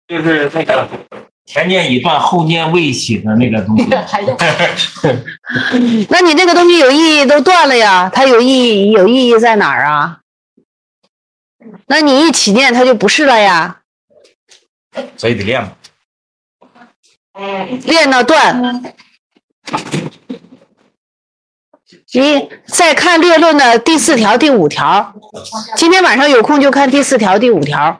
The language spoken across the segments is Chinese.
就是那个前念已断，后念未起的那个东西。 那你这个东西有意义都断了呀，它有意义在哪儿啊？那你一起念它就不是了呀。 所以得练嘛。 练到断。你再看略论的第4条、第5条，今天晚上有空就看第4条、第5条。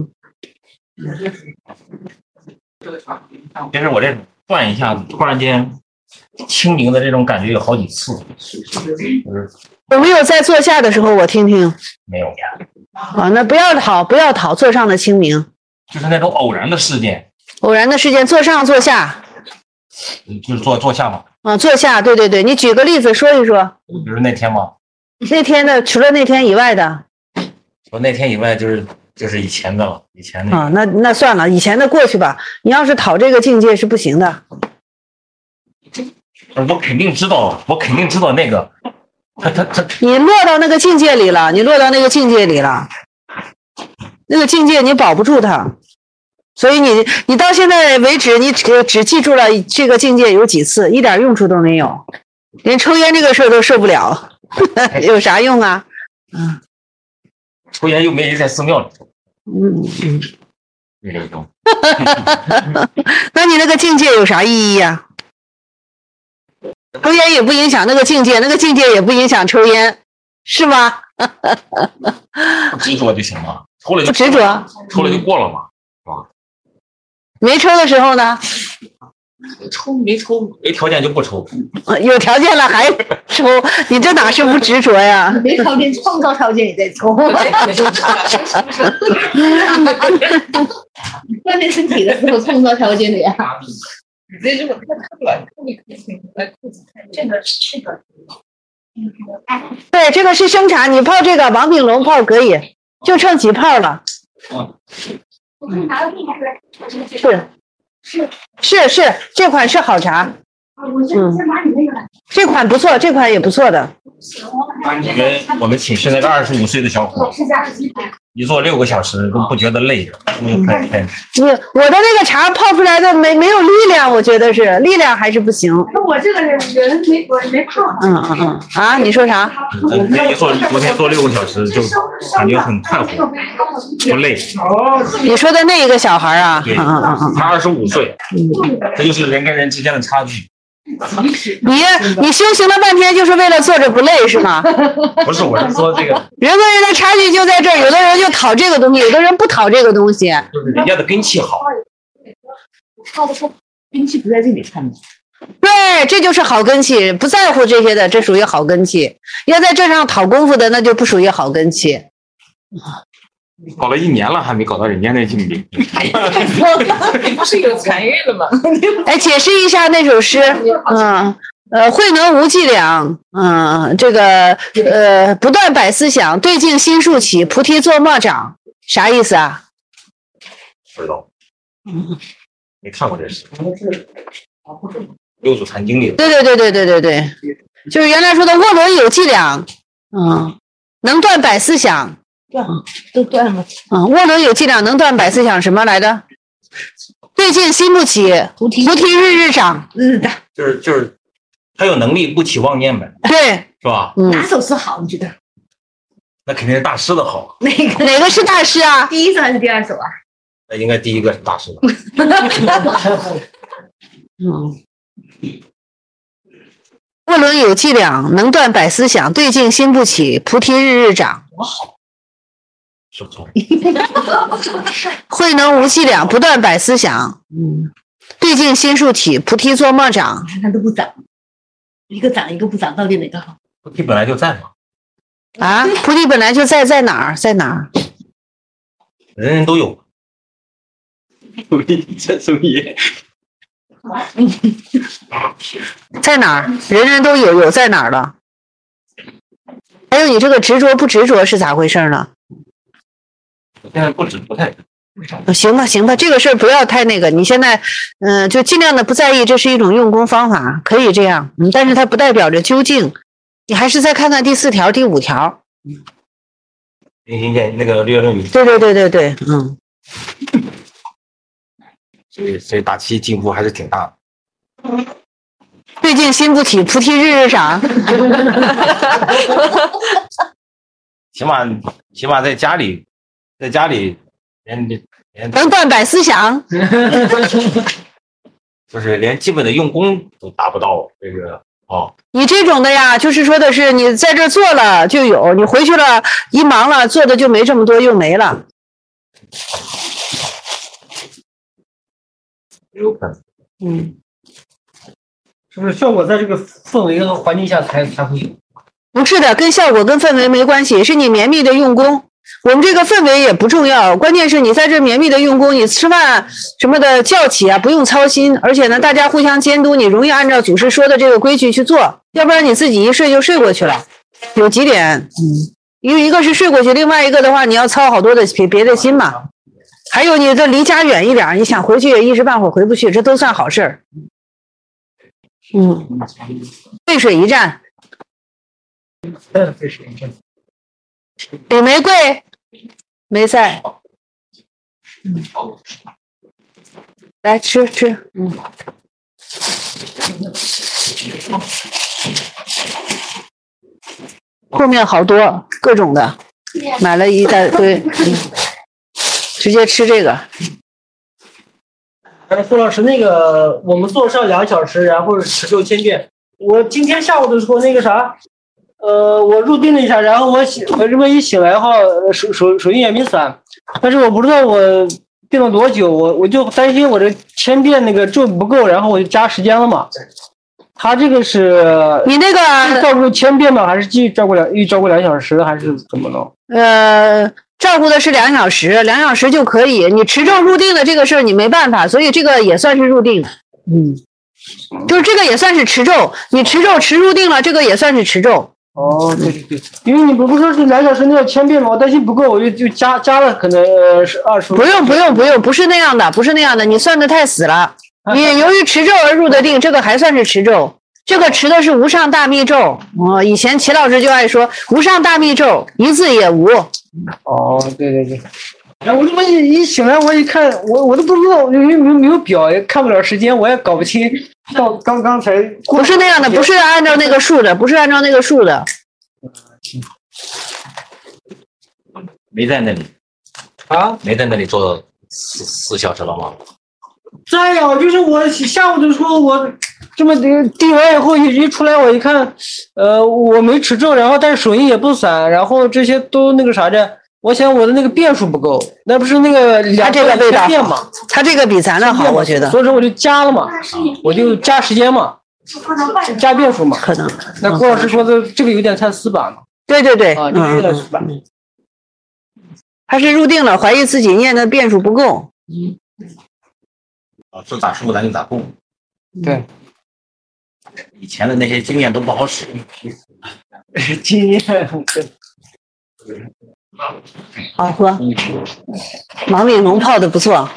其实我这断一下子，突然间清明的这种感觉有好几次， 有没有在坐下的时候我听听？ 没有， 啊，那不要讨座上的清明， 就是那种偶然的事件， 坐上坐下， 就是坐下嘛。 啊，坐下，对对对，你举个例子说一说。 就是那天嘛。 那天的除了那天以外的。 除那天以外就是以前的了，以前的。 啊，那算了，以前的过去吧。你要是讨这个境界是不行的。 我肯定知道那个， 你落到那个境界里了，那个境界你保不住它，所以你到现在为止，你只记住了这个境界有几次，一点用处都没有，连抽烟这个事儿都受不了，有啥用啊？嗯， 抽烟又没人在寺庙里抽。 那你那个境界有啥意义呀？抽烟也不影响那个境界，那个境界也不影响抽烟，是吗？ 不执着就行了，抽了就不执着， 抽了就过了嘛，是吧？ 没抽的时候呢？ 没抽，没条件就不抽。 有条件了还抽，你这哪是不执着呀？ 没条件，创造条件也在抽。锻炼身体的时候创造条件的呀。 这如果太短，你可以来裤子看这个是个。 对，这个是生产，你泡这个王炳龙泡可以，就剩几泡了。是，这款是好茶。这款不错，这款也不错的。 我们寝室那个25岁的小伙，一坐6个小时都不觉得累。 我的那个茶泡出来的没有力量，我觉得是力量还是不行。 我这个人没泡。 啊，你说啥？ 昨天坐6个小时就感觉很快活，不累。 你说的那一个小孩啊？ 对，他25岁，这就是人跟人之间的差距。 你修行了半天就是为了坐着不累是吗？ 不是，我是说这个人跟人的差距就在这儿，有的人就讨这个东西，有的人不讨这个东西。 就是人家的根气好， 根气不在这里看的。 对，这就是好根气，不在乎这些的，这属于好根气。要在这上讨功夫的，那就不属于好根气。 搞了1年了，还没搞到人家那境界。 你不是有禅悦了吗？ 哎，解释一下那首诗，慧能无计量，这个不断百思想，对镜心术起，菩提作莫长，啥意思啊？ 不知道，没看过这诗，六祖坛经里的。 对，就是原来说的涡轮有计量，能断百思想。 都断了。 涡轮有计量，能断百思想，什么来着？对镜心不起，菩提日日长。 就是他有能力不起妄念呗。 对， 是吧？ 哪首诗好？你觉得？ 那肯定是大师的好。 哪个是大师啊？ 第一首还是第二首啊？ 那应该第一个是大师的。 涡轮有计量，能断百思想，对镜心不起，菩提日日长。 多好。是不错。 慧能无计量，不断百思想。对镜心术起，菩提作莫长。 它都不长，一个长一个不长，到底哪个好？ 菩提本来就在嘛。 啊，菩提本来就在哪儿？在哪儿？ 人人都有。菩提在中间。 在哪儿？人人都有，有在哪儿了？还有你这个执着不执着是咋回事呢？ 现在不太。 行吧，这个事儿不要太那个。你现在，就尽量的不在意，这是一种用功方法，可以这样。但是它不代表着究竟，你还是再看看第4条、第5条。 明心见那个略论语。 对， 所以大七进步还是挺大的。 最近心不体菩提日是啥？ 起码在家里连能断百思想。 就是连基本的用功都达不到这个哦。 你这种的呀，就是说的是你在这做了就有，你回去了一忙了做的就没这么多，又没了。 有可能。 是不是效果在这个氛围和环境下才会有？ 不是的，跟效果跟氛围没关系，是你绵密的用功。我们这个氛围也不重要，关键是你在这绵密的用功，你吃饭什么的叫起啊，不用操心，而且呢，大家互相监督，你容易按照祖师说的这个规矩去做，要不然你自己一睡就睡过去了。有几点，因为一个是睡过去，另外一个的话，你要操好多的别的心嘛。还有你这离家远一点，你想回去也一时半会儿回不去，这都算好事儿。背水一战。李玫瑰没在，来吃。后面好多各种的，买了一大堆，直接吃这个。 苏老师，那个我们做上2小时，然后持咒1000遍。我今天下午的时候那个啥，我入定了一下，然后我这么一醒来后，手印也没散，但是我不知道我定了多久，我就担心我这1000遍那个咒不够，然后我就加时间了嘛。他这个是你那个照顾1000遍吗？还是继续照顾2小时，还是怎么弄？ 照顾的是2小时，2小时就可以。你持咒入定的这个事儿你没办法，所以这个也算是入定。就是这个也算是持咒，你持咒持入定了，这个也算是持咒。 哦，对，因为你不说是2小时那要1000遍吗？我担心不够，我就加了，可能是20。 不用，不是那样的，你算的太死了。你由于持咒而入的定，这个还算是持咒。这个持的是无上大密咒。以前齐老师就爱说无上大密咒，一字也无。 哦，对。然后我这么一醒来，我一看，我都不知道，因为没有表，也看不了时间，我也搞不清。到刚才不是那样的，不是按照那个数的， 没在那里啊？ 没在那里做4小时了吗？ 在呀，就是我下午的时候，我这么定完以后一出来，我一看，我没持咒，然后但是手印也不散，然后这些都那个啥着。我想我的那个遍数不够，那不是那个他这个味道遍嘛？ 他这个比咱的好，我觉得。 所以说我就加了嘛，我就加时间嘛，加遍数嘛。 可能。 那郭老师说的这个有点太死板了。 对。 啊，这个有点死板。 他是入定了，怀疑自己念的遍数不够。 说咋说咱就咋供。 对。 以前的那些经验都不好使。 经验。 好喝，芒里浓泡的不错。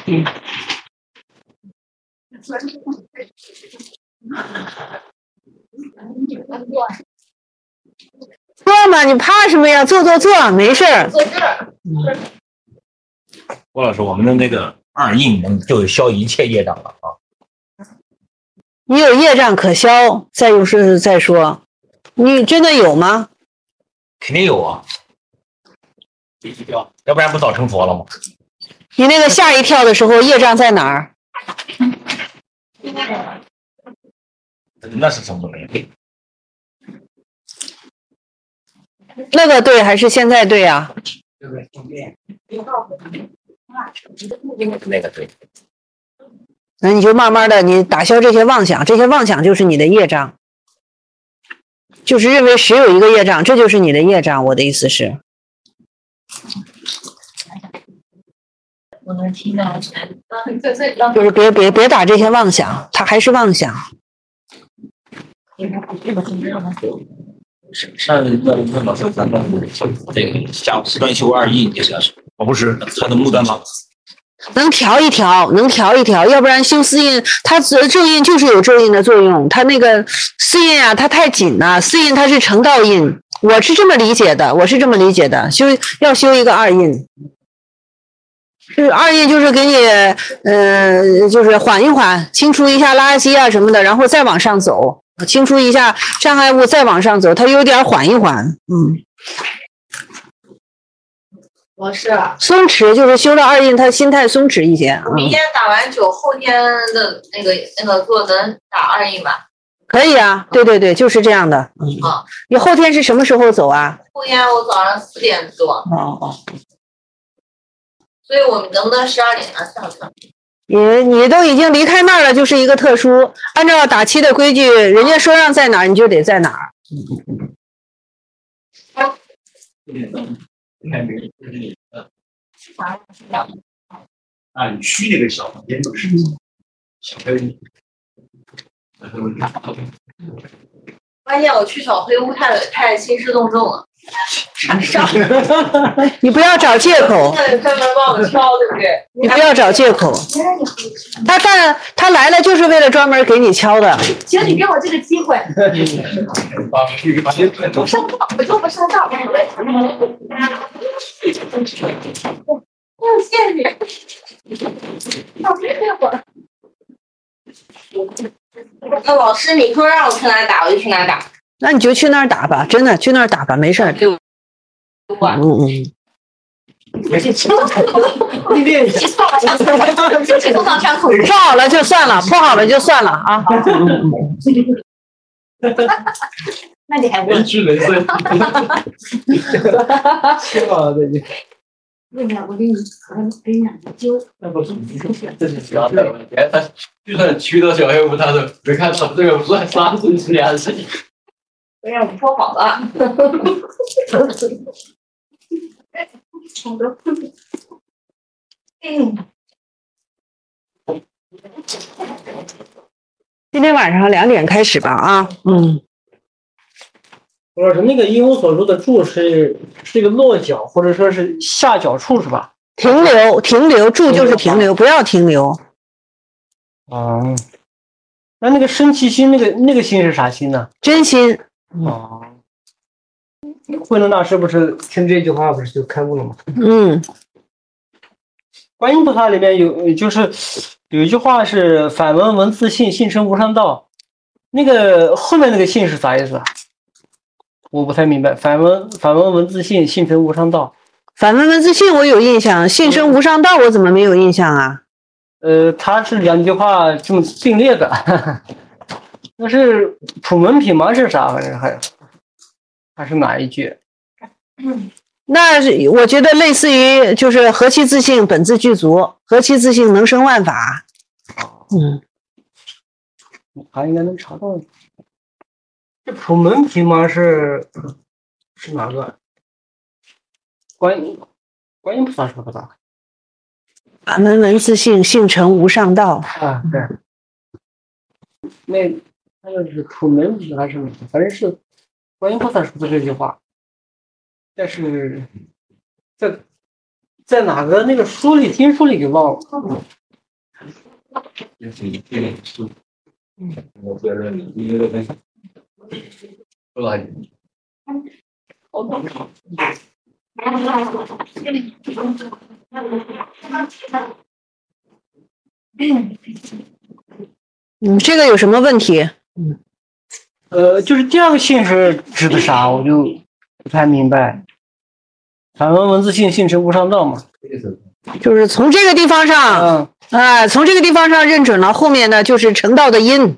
坐嘛，你怕什么呀？坐，没事儿。 郭老师，我们的那个2印就消一切业障了啊！ 你有业障可消，再说，你真的有吗？ 肯定有啊。必须掉，要不然不早成佛了吗？ 你那个吓一跳的时候，业障在哪儿？ 那是什么东西？ 那个对还是现在对啊？ 那个对。 那你就慢慢的，你打消这些妄想，这些妄想就是你的业障，就是认为只有一个业障，这就是你的业障。我的意思是。 我能听到， 就是别打这些妄想，它还是妄想。 那老师，咱们这个下午专修2印，这个不是他的目的吗？ 能调一调，要不然修四印，它咒印就是有咒印的作用，它那个四印啊，它太紧了，四印它是成道印，我是这么理解的，要修一个2印。 就是二印就是给你就是缓一缓，清除一下垃圾啊什么的，然后再往上走，清除一下障碍物，再往上走，它有点缓一缓， 我是松弛，就是修了二印，他心态松弛一些。 明天打完9，后天的那个做能打2印吧？ 可以啊，对对对，就是这样的。你后天是什么时候走啊？ 后天我早上4点做。 哦。 所以我们能不能12点上课？ 你都已经离开那儿了，就是一个特殊。按照打七的规矩，人家说让在哪儿，你就得在哪儿。 你虚那个小房间就是小黑屋。 发现我去小黑屋太兴师动众了。 你不要找借口。 专门帮我挑，对不对？ 你不要找借口。他来了就是为了专门给你敲的。 行，你给我这个机会。 我做不上道。谢谢你。老师这会儿。那老师，你说让我去哪儿打，我就去哪儿打。 那你就去那儿打吧，真的去那儿打吧，没事儿。 你练一下。 破好了就算了，破好了就算了啊。 那你还问？ 去人生。 切了这就。 问一下，我给你两个揪。 那不是这是主要的问题。就算去到小黑屋，他都没看到这个不算杀生之年的事情。 我让你说好了。 今天晚上2点开始吧啊。 我说那个因我所说的住是一个落脚或者说是下脚处是吧？ 停留，住就是停留，不要停留。 那个生其心那个心是啥心呢？ 真心。 慧能大师不是听这句话不是就开悟了吗？观音菩萨里面有一句话是反闻闻自性，性成无上道。那个后面那个性是啥意思啊？我不太明白。反闻闻自性，性成无上道。 反闻闻自性我有印象，性成无上道我怎么没有印象啊？ 它是2句话这么并列的。那是普门品吗？是啥？反正还是哪一句？ 那我觉得类似于就是何其自性，本自具足，何其自性，能生万法。 还应该能查到。这普门品吗？是哪个？观音菩萨说的吧？ 反闻闻自性，性成无上道。 对。那个是普门品还是哪个？反正是观音菩萨说的这句话。但是在哪个那个书里经书里给忘了。 我觉得你这个说了。 这个有什么问题？ 就是第2个性是指的啥？我就不太明白。反闻闻自性，性成无上道嘛。 就是从这个地方上，从这个地方上认准了，后面呢就是成道的因。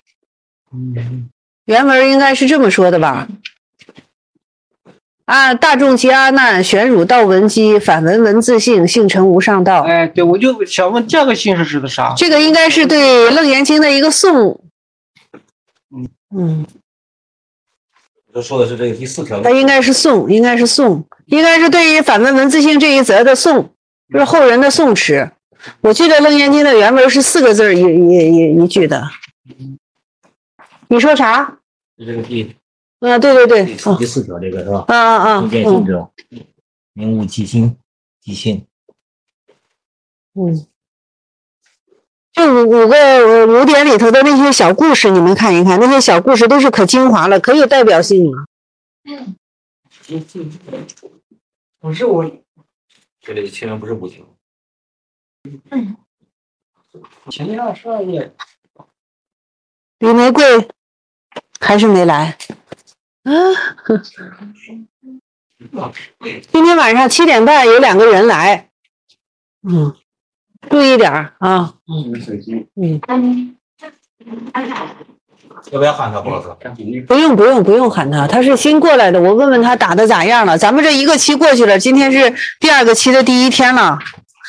原文应该是这么说的吧？大众及阿难，玄汝道闻机，反闻闻自性，性成无上道。 对，我就想问这个性是指的啥？ 这个应该是对《楞严经》的一个颂。 这说的是这个第4条。 它应该是颂，应该是对于反闻闻自性这一则的颂，就是后人的颂持。我记得《楞严经》的原文是4个字一句的。你说啥？ 这个对。 对。 第4条这个是吧？ 不见性者，明悟其心，即性。 这5点里头的那些小故事，你们看一看，那些小故事都是可精华了，可有代表性了。 不是我， 这里千万不是5条。 前面12页， 李玫瑰还是没来。啊，今天晚上7点半有2个人来，注意点啊。 要不要喊他，博士？ 不用喊他，他是新过来的。我问问他打的咋样了。咱们这1个期过去了，今天是第2个期的第1天了。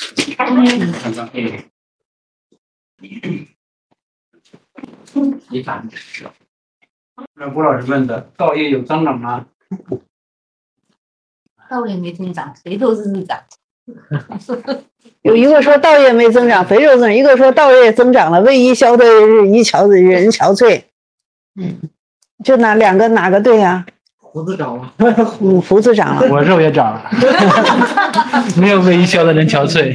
吴老师问的，道业有增长吗？ 道业没增长，肥肉是长。 有一个说道业没增长，肥肉增长；一个说道业增长了，为伊消退日，一憔人憔悴。就两个哪个对呀？ 胡子长了。 胡子长了。 我肉也长了，没有为伊消的人憔悴，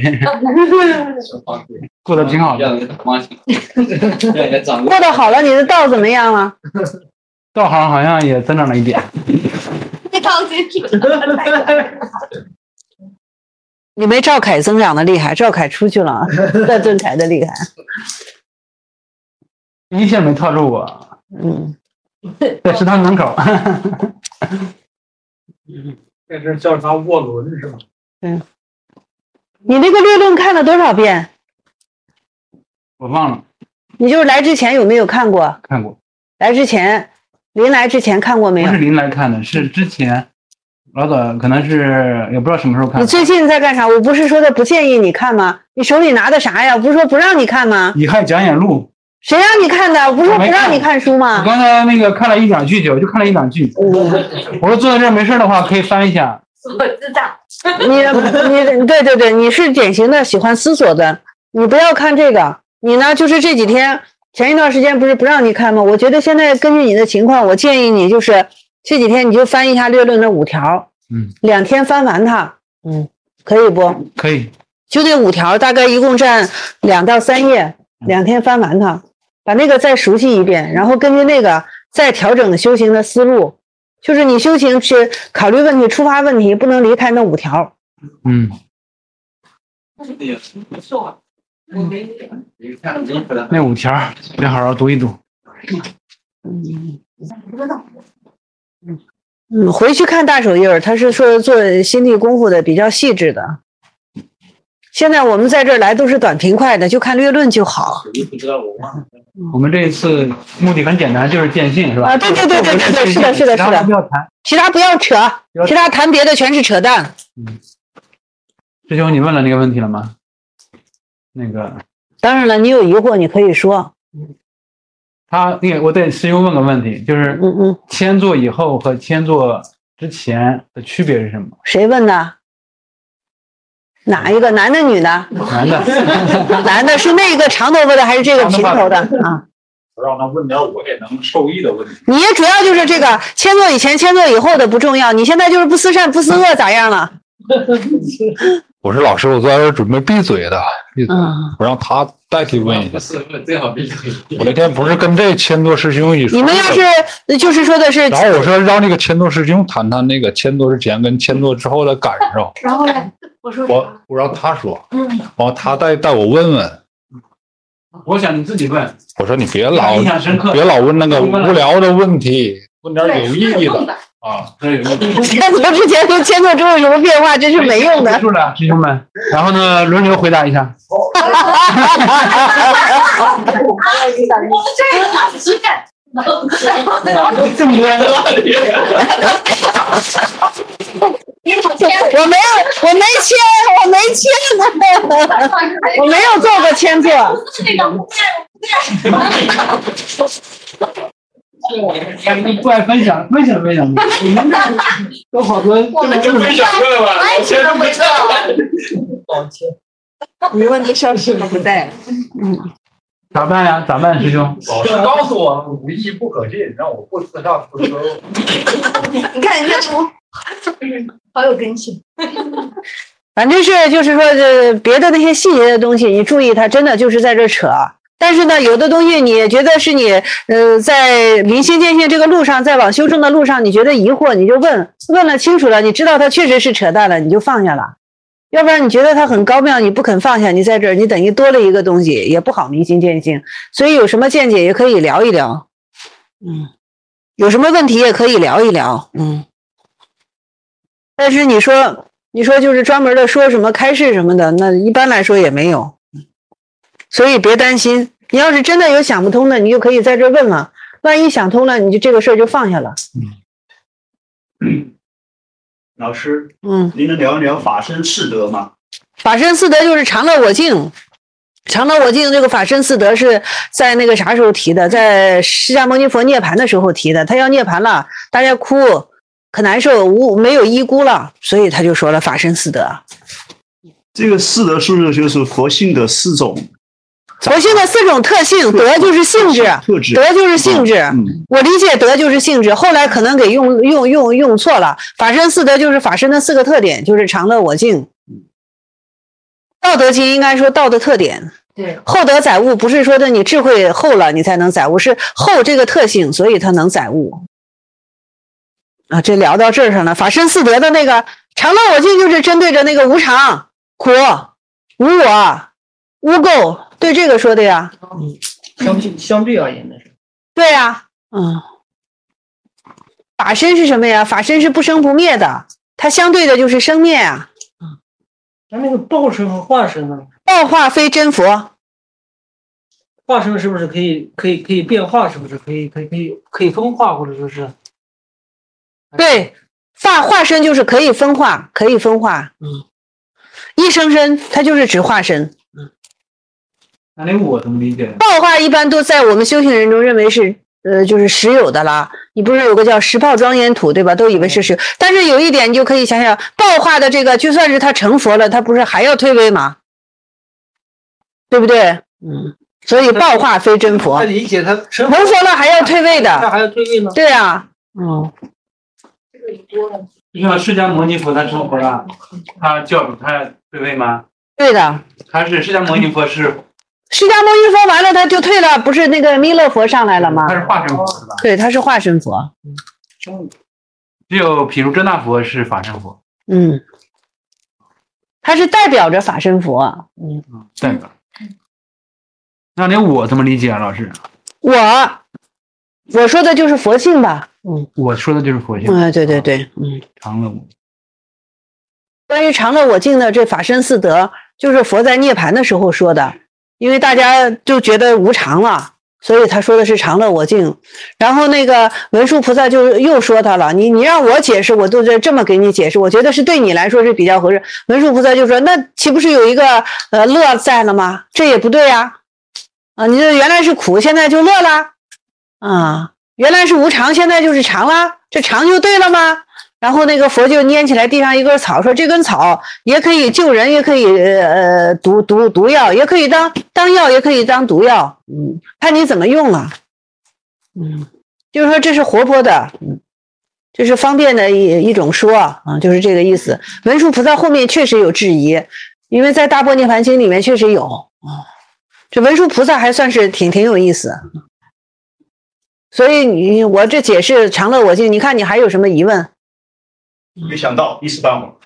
过得挺好的。 过得好了，你的道怎么样了？ 道行好像也增长了一点。 你没赵凯增长的厉害，赵凯出去了，在尊凯的厉害。 一线没套住我，在食堂门口。 这是叫啥涡轮是吧？ 你那个略论看了多少遍？ 我忘了。 你就是来之前有没有看过？ 看过。 来之前，临来之前看过没有？ 不是临来看的，是之前。老早可能是也不知道什么时候看。 你最近在干啥？我不是说的不建议你看吗？你手里拿的啥呀？不是说不让你看吗？ 乙亥讲演录。 谁让你看的？我不是说不让你看书吗？ 我刚才那个看了1两句就看了1两句。我说坐在这儿没事的话可以翻一下。 我知道。 你对，你是典型的喜欢思索的。你不要看这个，你呢就是这几天前一段时间不是不让你看吗？我觉得现在根据你的情况，我建议你就是这几天你就翻一下略论的5条。2天翻完它，可以不？ 可以， 就这5条，大概一共占2到3页，2天翻完它，把那个再熟悉一遍，然后根据那个再调整修行的思路，就是你修行是考虑问题、触发问题，不能离开那5条。 那5条得好好读一读。 回去看大手印儿，他是说做心地功夫的比较细致的。现在我们在这儿来都是短平快的，就看略论就好。 我们这一次目的很简单，就是见性，是吧？ 对，是的。其他不要扯，其他谈别的全是扯淡。 师兄，你问了那个问题了吗？那个。 当然了，你有疑惑你可以说。 我对师兄问个问题，就是签座以后和签座之前的区别是什么？ 谁问的？哪一个？男的女的？ 男的。 男的是那个长头发的还是这个平头的啊？ 我让他问点我也能受益的问题。 你主要就是这个签座以前、签座以后的不重要，你现在就是不思善不思恶咋样了？ 我是老师，我在这准备闭嘴的，我让他代替问一下。 最好闭嘴。 我那天不是跟这千多师兄一说， 你们要是就是说的是， 然后我说让这个千多师兄谈谈那个签座之前跟签座之后的感受。 然后呢， 我让他说，然后他带我问问。 我想你自己问。 我说你别老问那个无聊的问题，问点有意义的。 签座之前和签座之后有什么变化？这是没用的。 结束了，师兄们。然后呢，轮流回答一下。 这么多。 我没签呢，我没有做过签座。 你不爱分享，分享。你们都好多， 我们就分享过了吧？钱都没到。 你问题上是不在。 咋办呀？咋办，师兄？ 老师告诉我无意不可进，让我不自上不收。 你看人家书，好有根性。 反正就是说，别的那些细节的东西，你注意，它真的就是在这扯。但是呢，有的东西你觉得是你在明心见性这个路上，在往修正的路上，你觉得疑惑，你就问了清楚了，你知道它确实是扯淡了，你就放下了。 要不然你觉得它很高妙，你不肯放下，你在这儿你等于多了一个东西，也不好明心见性。所以有什么见解也可以聊一聊，有什么问题也可以聊一聊，但是你说就是专门的说什么开示什么的，那一般来说也没有，所以别担心。你要是真的有想不通的，你就可以在这问了，万一想通了，你就这个事儿就放下了。 老师，您能聊一聊法身四德吗？ 法身四德就是常乐我净。常乐我净这个法身四德是在那个啥时候提的？在释迦牟尼佛涅槃的时候提的。他要涅槃了，大家哭可难受，没有依孤了，所以他就说了法身四德。 这个四德是不是就是佛性的4种？ 佛性的4种特性，德就是性质，德就是性质。我理解德就是性质，后来可能给用错了。法身四德就是法身的4个特点，就是常乐我净。道德经应该说道的特点。 对， 厚德载物不是说的你智慧厚了你才能载物，是厚这个特性，所以它能载物。这聊到这儿上了。法身四德的那个常乐我净就是针对着那个无常、苦、无我、污垢，对这个说的呀。 相对而言的是。 对呀，法身是什么呀？法身是不生不灭的，它相对的就是生灭啊。 那个报身和化身呢？ 报化非真佛。 化身是不是可以变化？是不是可以分化，或者说是？ 对，化身就是可以分化，可以分化。一生身它就是指化身。 那你我怎么理解？ 报化一般都在我们修行人中认为是就是实有的啦。你不是有个叫实报庄严土对吧？都以为是实有，但是有一点你就可以想想，报化的这个就算是他成佛了，他不是还要退位吗？对不对？所以报化非真佛。 他理解他成佛了还要退位的， 他还要退位呢？ 对啊。 就像释迦牟尼佛他成佛了，他教主他退位吗？ 对的。 他是释迦牟尼佛是。 释迦牟尼佛完了他就退了，不是那个弥勒佛上来了吗？ 他是化身佛是吧？ 对，他是化身佛。 只有毗卢遮那佛是法身佛。 他是代表着法身佛。 代表。那你我怎么理解啊，老师？ 我说的就是佛性吧。 我说的就是佛性。 对。 常乐我。 关于常乐我净的这法身四德，就是佛在涅槃的时候说的。因为大家就觉得无常了，所以他说的是常乐我净。然后那个文殊菩萨就又说他了，你让我解释，我都在这么给你解释，我觉得是对你来说是比较合适。文殊菩萨就说，那岂不是有一个乐在了吗？这也不对呀。你这原来是苦，现在就乐了。原来是无常，现在就是常了，这常就对了吗？然后那个佛就拈起来地上一根草，说这根草也可以救人，也可以毒药，也可以当药，也可以当毒药。看你怎么用了。就是说这是活泼的，这是方便的一种说就是这个意思。文殊菩萨后面确实有质疑，因为在大般涅槃经里面确实有。这文殊菩萨还算是挺有意思。所以我这解释常乐我净，你看你还有什么疑问？ 没想到一时半会儿。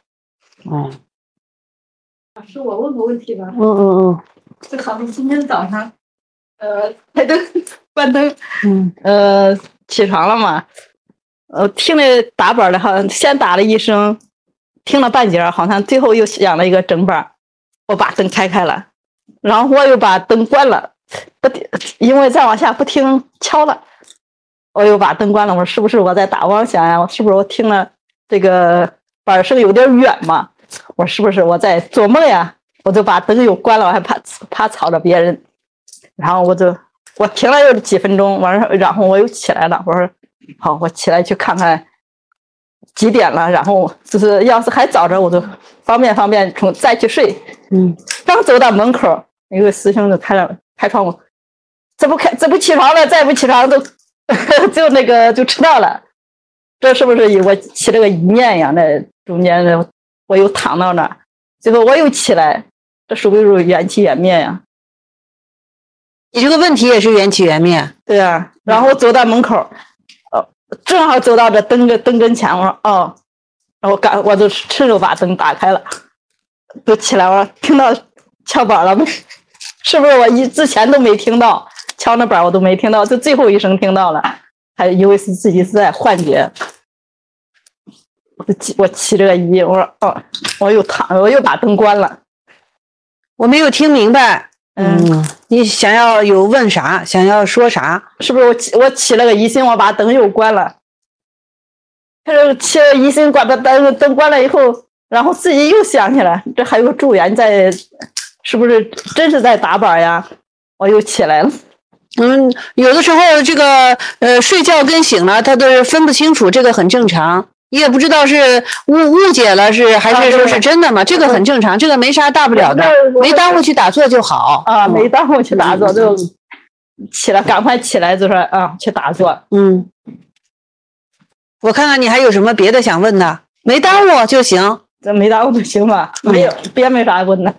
老师，我问个问题吧。这好像今天早上，开灯关灯，起床了嘛？听了打板的，好像先打了一声，听了半截，好像最后又响了一个整板，我把灯开了，然后我又把灯关了，因为再往下不听敲了，我又把灯关了。我说是不是我在打妄想呀？是不是我听了？这个板声有点远嘛，我是不是我在做梦呀？我就把灯又关了，我还怕吵着别人。然后我停了有几分钟，然后我又起来了。我说好，我起来去看看几点了。然后就是要是还早着，我就方便再去睡。刚走到门口，一个师兄就开窗户，这不起床了，再不起床就就迟到了。这是不是我起了个一念呀？那中间我又躺到那儿，最后我又起来，这属不属于缘起缘灭呀？ 你这个问题也是缘起缘灭。 对啊，然后走到门口，正好走到这灯跟前，我说然后我就趁手把灯打开了。 都起来了，听到敲板了没？是不是我之前都没听到敲那板，我都没听到，就最后一声听到了，还以为是自己是在幻觉。我起这个疑，我说哦，我又把灯关了， 我没有听明白。你想要有问啥？想要说啥？ 是不是我起了个疑心，我把灯又关了？他说起了疑心，把灯关了以后，然后自己又想起来，这还有个助缘在，是不是真是在打板呀？我又起来了。 有的时候这个睡觉跟醒了，他都是分不清楚，这个很正常。你也不知道是误解了还是说是真的嘛？这个很正常，这个没啥大不了的，没耽误去打坐就好啊，没耽误去打坐就起来，赶快起来就说啊去打坐。 我看看你还有什么别的想问的？没耽误就行， 这没耽误就行吧？没有，别没啥问的。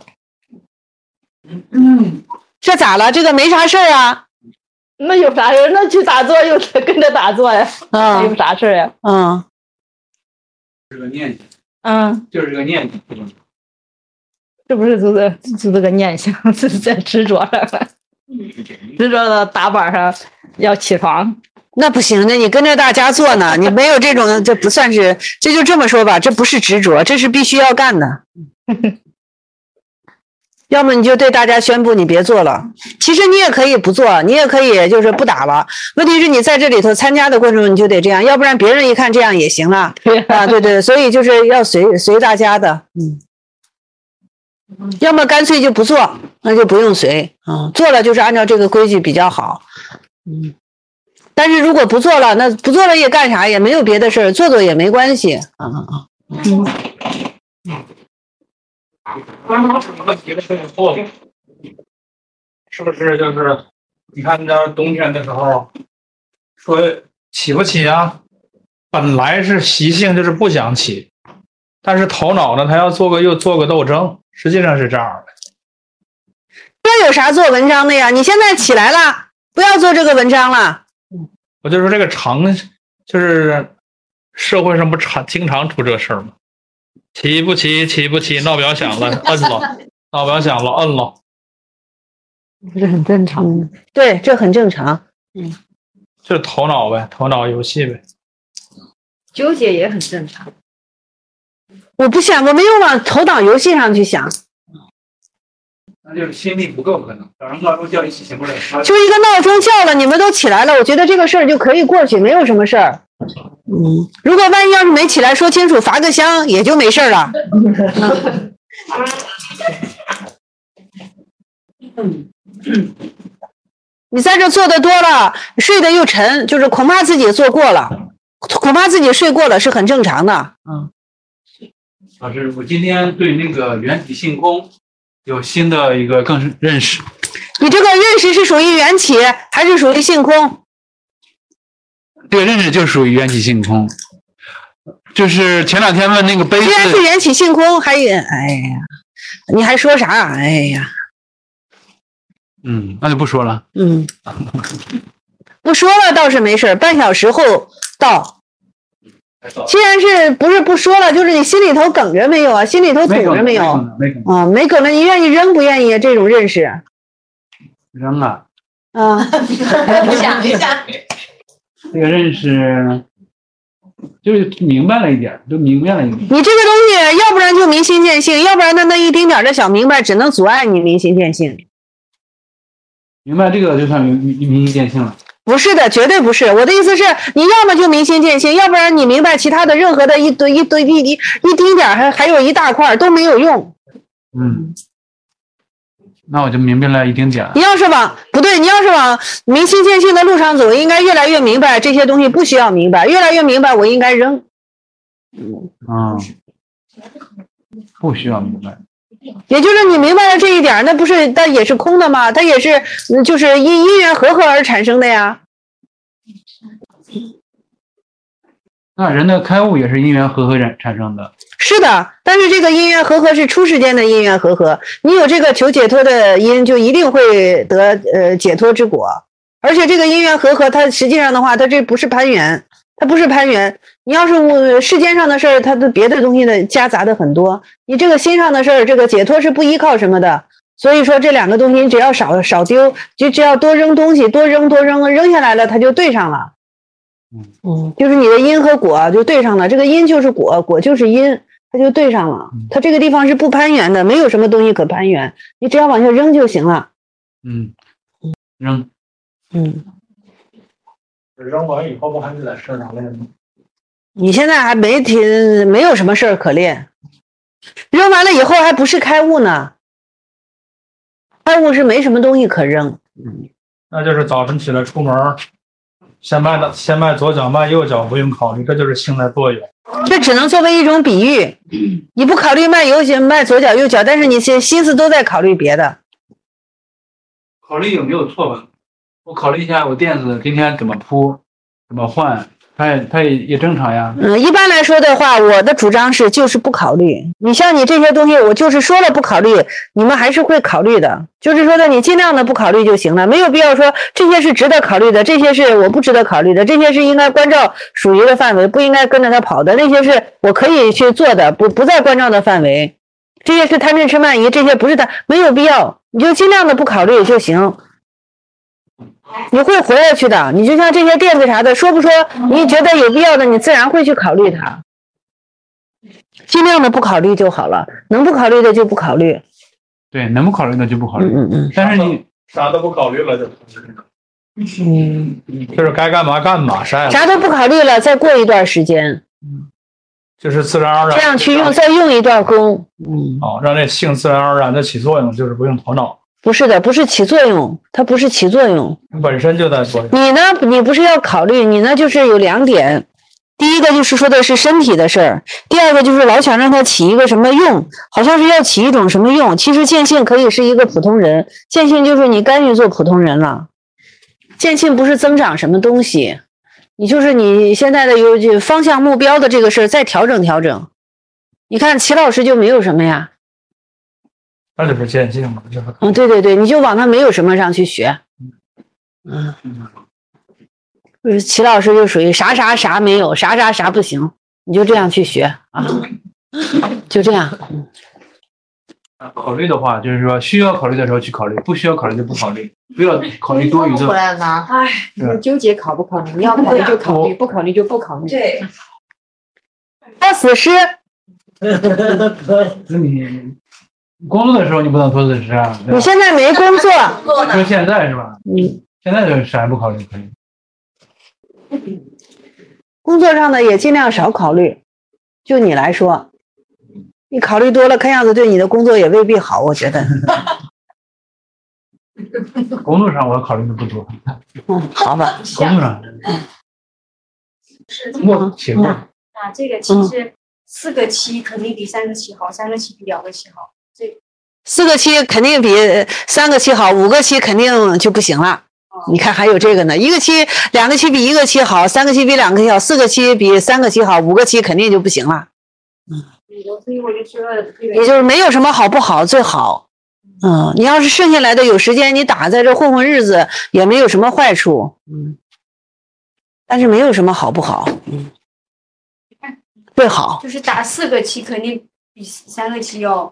这咋了？这个没啥事儿啊？ 那有啥事？那去打坐又跟着打坐呀？有啥事呀？ 这个念想， 就是这个念想， 是不是就这个念想是在执着上了？执着到打板上要起床， 那不行，那你跟着大家做呢，你没有这种，这不算是，这就这么说吧，这不是执着，这是必须要干的。要么你就对大家宣布你别做了，其实你也可以不做，你也可以就是不打了。问题是你在这里头参加的过程中你就得这样，要不然别人一看这样也行了啊，对，所以就是要随大家的，要么干脆就不做，那就不用随做了就是按照这个规矩比较好，但是如果不做了，那不做了也干啥，也没有别的事儿，做也没关系刚刚什么问题的时候，是不是就是你看到冬天的时候说起不起啊？本来是习性就是不想起，但是头脑呢，他又做个斗争，实际上是这样的。 这有啥做文章的呀？你现在起来了，不要做这个文章了。 我就说这个就是社会上不经常出这事儿吗？起不起，闹表响了，摁了，闹表响了，摁了， 这很正常。对，这很正常。 就是头脑呗，头脑游戏呗。 纠结也很正常。 我不想，我没有往头脑游戏上去想。 那就是心力不够，可能早上闹钟叫一起醒不了。 就一个闹钟叫了，你们都起来了，我觉得这个事儿就可以过去，没有什么事儿。如果万一要是没起来说清楚，罚个香也就没事了。你在这做的多了，睡得又沉，就是恐怕自己做过了，恐怕自己睡过了是很正常的。 老师，我今天对那个缘起性空有新的一个更认识。 你这个认识是属于缘起还是属于性空？ 这个认识就属于缘起性空，就是前两天问那个杯子， 既然是缘起性空，哎呀，你还说啥？哎呀， 那就不说了。 不说了倒是没事，半小时后到。既然是不是不说了，就是你心里头梗着没有啊？心里头堵着没有？没梗着，你愿意扔不愿意这种认识？ 扔啊！ 想一下。 这个认识就是明白了一点，就明白了一点。 你这个东西，要不然就明心见性，要不然那一丁点的小明白，只能阻碍你明心见性。 明白这个就算明心见性了。 不是的，绝对不是。我的意思是，你要么就明心见性，要不然你明白其他的任何的一丁点还有一大块都没有用。 那我就明白了一丁点。 你要是往明心见性的路上走，应该越来越明白这些东西不需要明白，越来越明白我应该扔。 不需要明白。 也就是你明白了这一点，那不是它也是空的吗？它也是就是因缘和合而产生的呀。 那人的开悟也是因缘和合产生的。 是的，但是这个因缘和合是出世间的因缘和合，你有这个求解脱的因，就一定会得解脱之果。而且这个因缘和合，它实际上的话，它这不是攀缘， 它不是攀缘。你要是世间上的事儿，它的别的东西的夹杂的很多。你这个心上的事儿，这个解脱是不依靠什么的。所以说这两个东西，你只要少丢，就只要多扔东西，多扔下来了，它就对上了。就是你的因和果就对上了，这个因就是果，果就是因，它就对上了。它这个地方是不攀缘的，没有什么东西可攀缘，你只要往下扔就行了。 扔。 扔完以后不还是在身上练吗？ 你现在还没有什么事儿可练，扔完了以后还不是开悟呢，开悟是没什么东西可扔。 那就是早晨起来出门，先迈左脚，迈右脚，不用考虑，这就是性的作用。 这只能作为一种比喻，你不考虑迈左脚右脚，但是你心思都在考虑别的。 考虑有没有错吧？我考虑一下我垫子今天怎么铺，怎么换，它也正常呀。 一般来说的话，我的主张是就是不考虑。你像你这些东西，我就是说了不考虑，你们还是会考虑的。就是说的你尽量的不考虑就行了，没有必要说这些是值得考虑的，这些是我不值得考虑的，这些是应该关照属于的范围，不应该跟着他跑的，那些是我可以去做的，不在关照的范围。这些是贪嗔痴慢疑，这些不是没有必要，你就尽量的不考虑就行。你会活下去的，你就像这些垫子啥的，说不说你觉得有必要的，你自然会去考虑它。尽量的不考虑就好了，能不考虑的就不考虑。 对，能不考虑的就不考虑。但是你啥都不考虑了就。 就是该干嘛干嘛， 啥都不考虑了，再过一段时间。 就是自然而然。 这样去再用一段功。 让这性自然而然的起作用，就是不用头脑。 不是的，不是起作用，它不是起作用， 本身就在作用。 你呢？你不是要考虑，你呢就是有两点，第一个就是说的是身体的事儿，第二个就是老想让它起一个什么用，好像是要起一种什么用。其实见性可以是一个普通人，见性就是你甘于做普通人了。见性不是增长什么东西，你就是你现在的有方向目标的这个事儿再调整调整。你看齐老师就没有什么呀。 那就是见性嘛，就是。 对，你就往他没有什么上去学。齐老师就属于啥没有，啥不行，你就这样去学啊，就这样。 考虑的话，就是说需要考虑的时候去考虑，不需要考虑就不考虑，不要考虑多余的。 哎，你纠结考不考虑？你要考虑就考虑，不考虑就不考虑。 对。 要死尸。 那你工作的时候你不能做死尸啊。 你现在没工作。 说现在是吧？现在就啥也不考虑可以。 工作上的也尽量少考虑，就你来说，你考虑多了，看样子对你的工作也未必好，我觉得。 工作上我考虑的不多。 好吧。 工作上。 我写过。这个其实4个7肯定比3个7好，3个7比2个7好。 4个7肯定比3个7好，5个7肯定就不行了。你看还有这个呢，1个7、2个7比1个7好，3个7比2个7好，4个7比3个7好，5个7肯定就不行了。 所以我就说， 也就是没有什么好不好，最好。你要是剩下来的有时间，你打在这混日子也没有什么坏处。但是没有什么好不好。最好就是打4个7肯定比3个7要。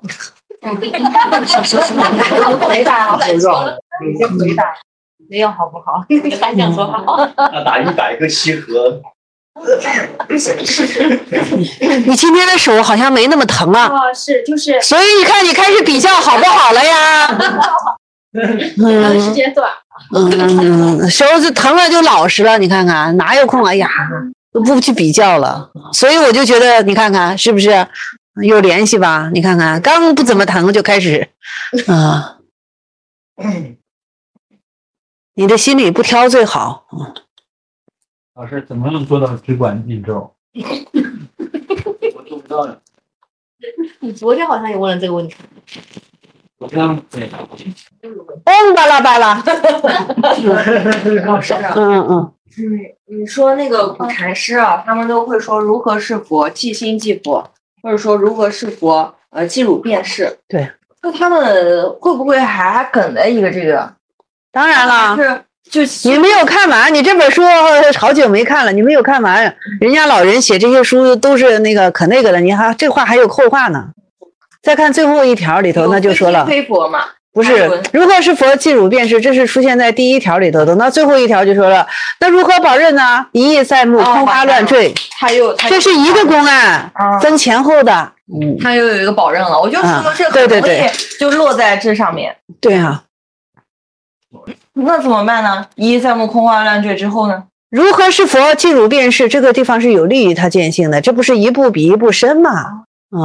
回答好，你先回答，没有好不好？还想说好。 那打100个7和。 你今天的手好像没那么疼啊。 是就是。 所以你看，你开始比较好不好了呀？ 时间短。 手就疼了就老实了，你看看哪有空？哎呀，都不去比较了。所以我就觉得，你看看是不是？有联系吧？你看看，刚不怎么疼就开始，你的心里不挑最好。 老师怎么能做到只管一周？ 我做不到呀。 你昨天好像也问了这个问题。 昨天对。 巴拉巴拉。 你说那个古禅师啊，他们都会说如何是佛，即心即佛。或者说如何是佛，即汝便是。 对， 那他们会不会还梗了一个这个？ 当然了， 你没有看完，你这本书好久没看了，你没有看完，人家老人写这些书都是那个可那个的，你还这话还有后话呢。再看最后一条里头，那就说了， 非佛嘛， 不是如何是佛即汝便是，这是出现在第1条里头的。那最后一条就说了，那如何保任呢？一意在目，空花乱坠。这是一个公案，分前后的。 他又有一个保任了，我就说这很容易就落在这上面。 对啊。 那怎么办呢？一意在目，空花乱坠之后呢？ 如何是佛即汝便是，这个地方是有利于他见性的，这不是一步比一步深嘛？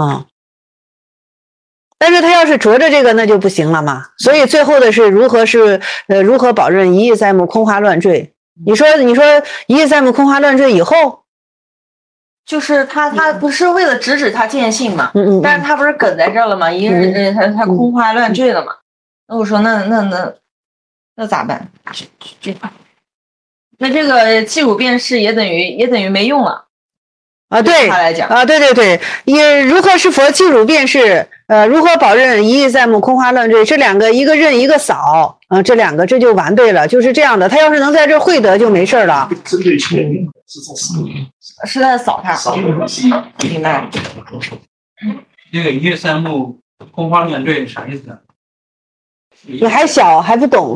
但是他要是着着这个那就不行了嘛。所以最后的是如何保任一意在目，空花乱坠。你说一意在目，空花乱坠以后， 就是他不是为了直指他见性嘛？但是他不是梗在这儿了吗？他空花乱坠了嘛？那我说那咋办？那这个即汝便是也等于没用了啊？对， 他来讲啊，对，也如何是佛即汝便是如何保任一意在目，空花乱坠，这两个一个任一个扫这两个这就完对了，就是这样的。他要是能在这会得就没事了。 针对全民是在扫他，明白？ 那个一意在目，空花乱坠啥意思啊？ 你还小还不懂，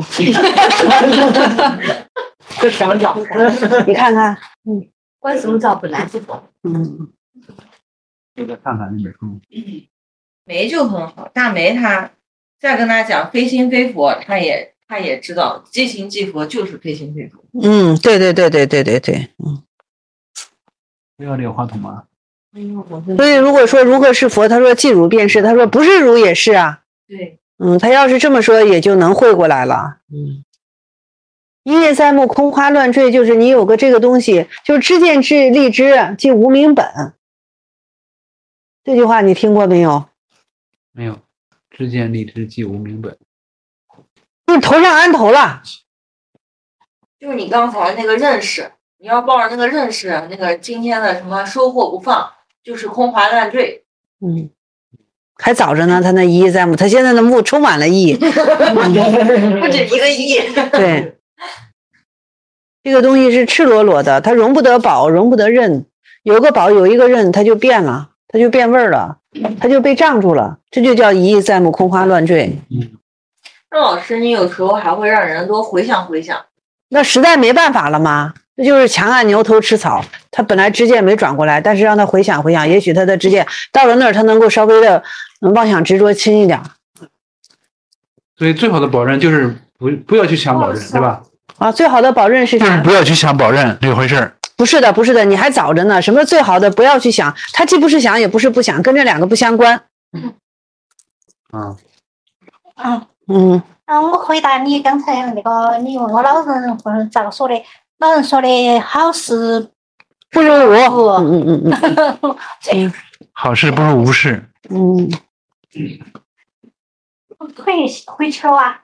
这想讲， 你看看， 观什么照本来不懂， 就再看看那本书。 梅就很好，大梅他再跟他讲非心非佛，他也知道即心即佛就是非心非佛。 对， 不要这个话筒吗？ 所以如果说如何是佛，他说即汝便是，他说不是汝也是啊。 对。 他要是这么说，也就能会过来了。一意在目，空花乱坠，就是你有个这个东西，就是知见智立知，即无明本。这句话你听过没有？ 没有，知见立知即无明本。 你头上安头了。 就是你刚才那个认识，你要抱着那个认识，那个今天的什么收获不放，就是空花乱坠。 还早着呢，他那一意在目，他现在的目充满了意， 不止一个意。 对，这个东西是赤裸裸的，它容不得保，容不得任。有个保，有一个任，它就变了，它就变味儿了，它就被障住了，这就叫一意在目，空花乱坠。 那老师，你有时候还会让人多回想回想， 那实在没办法了吗？这就是强按牛头吃草，他本来知见没转过来，但是让他回想回想，也许他的知见到了那儿，他能够稍微的妄想执着轻一点。 所以最好的保任就是不要去想保任，对吧？ 最好的保任是就是不要去想保任这回事儿。 不是的，你还早着呢。什么最好的不要去想，他既不是想也不是不想，跟这两个不相关。 我回答你刚才那个，你问我老人咋个说的？老人说的好事不如无。 好事不如无事。 回球啊！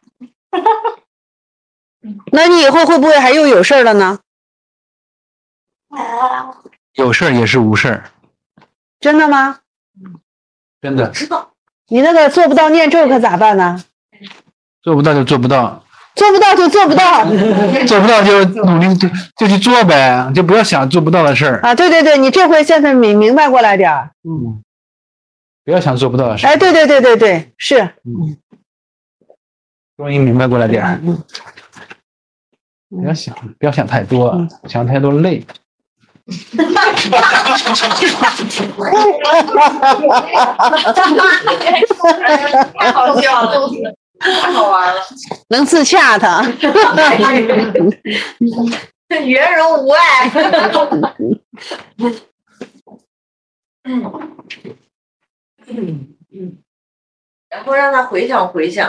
那你以后会不会还又有事儿了呢？ 有事儿也是无事儿。 真的吗？ 真的。 知道。 你那个做不到念咒可咋办呢？ 做不到就做不到。 做不到就做不到。 做不到就努力就去做呗，就不要想做不到的事儿啊！对，你这回现在明白过来点儿。 不要想做不到的事儿。 哎，对，是。 终于明白过来点儿。不要想太多，想太多累。 太好笑了，太好玩了， 能自洽他。 圆融无碍。然后让他回想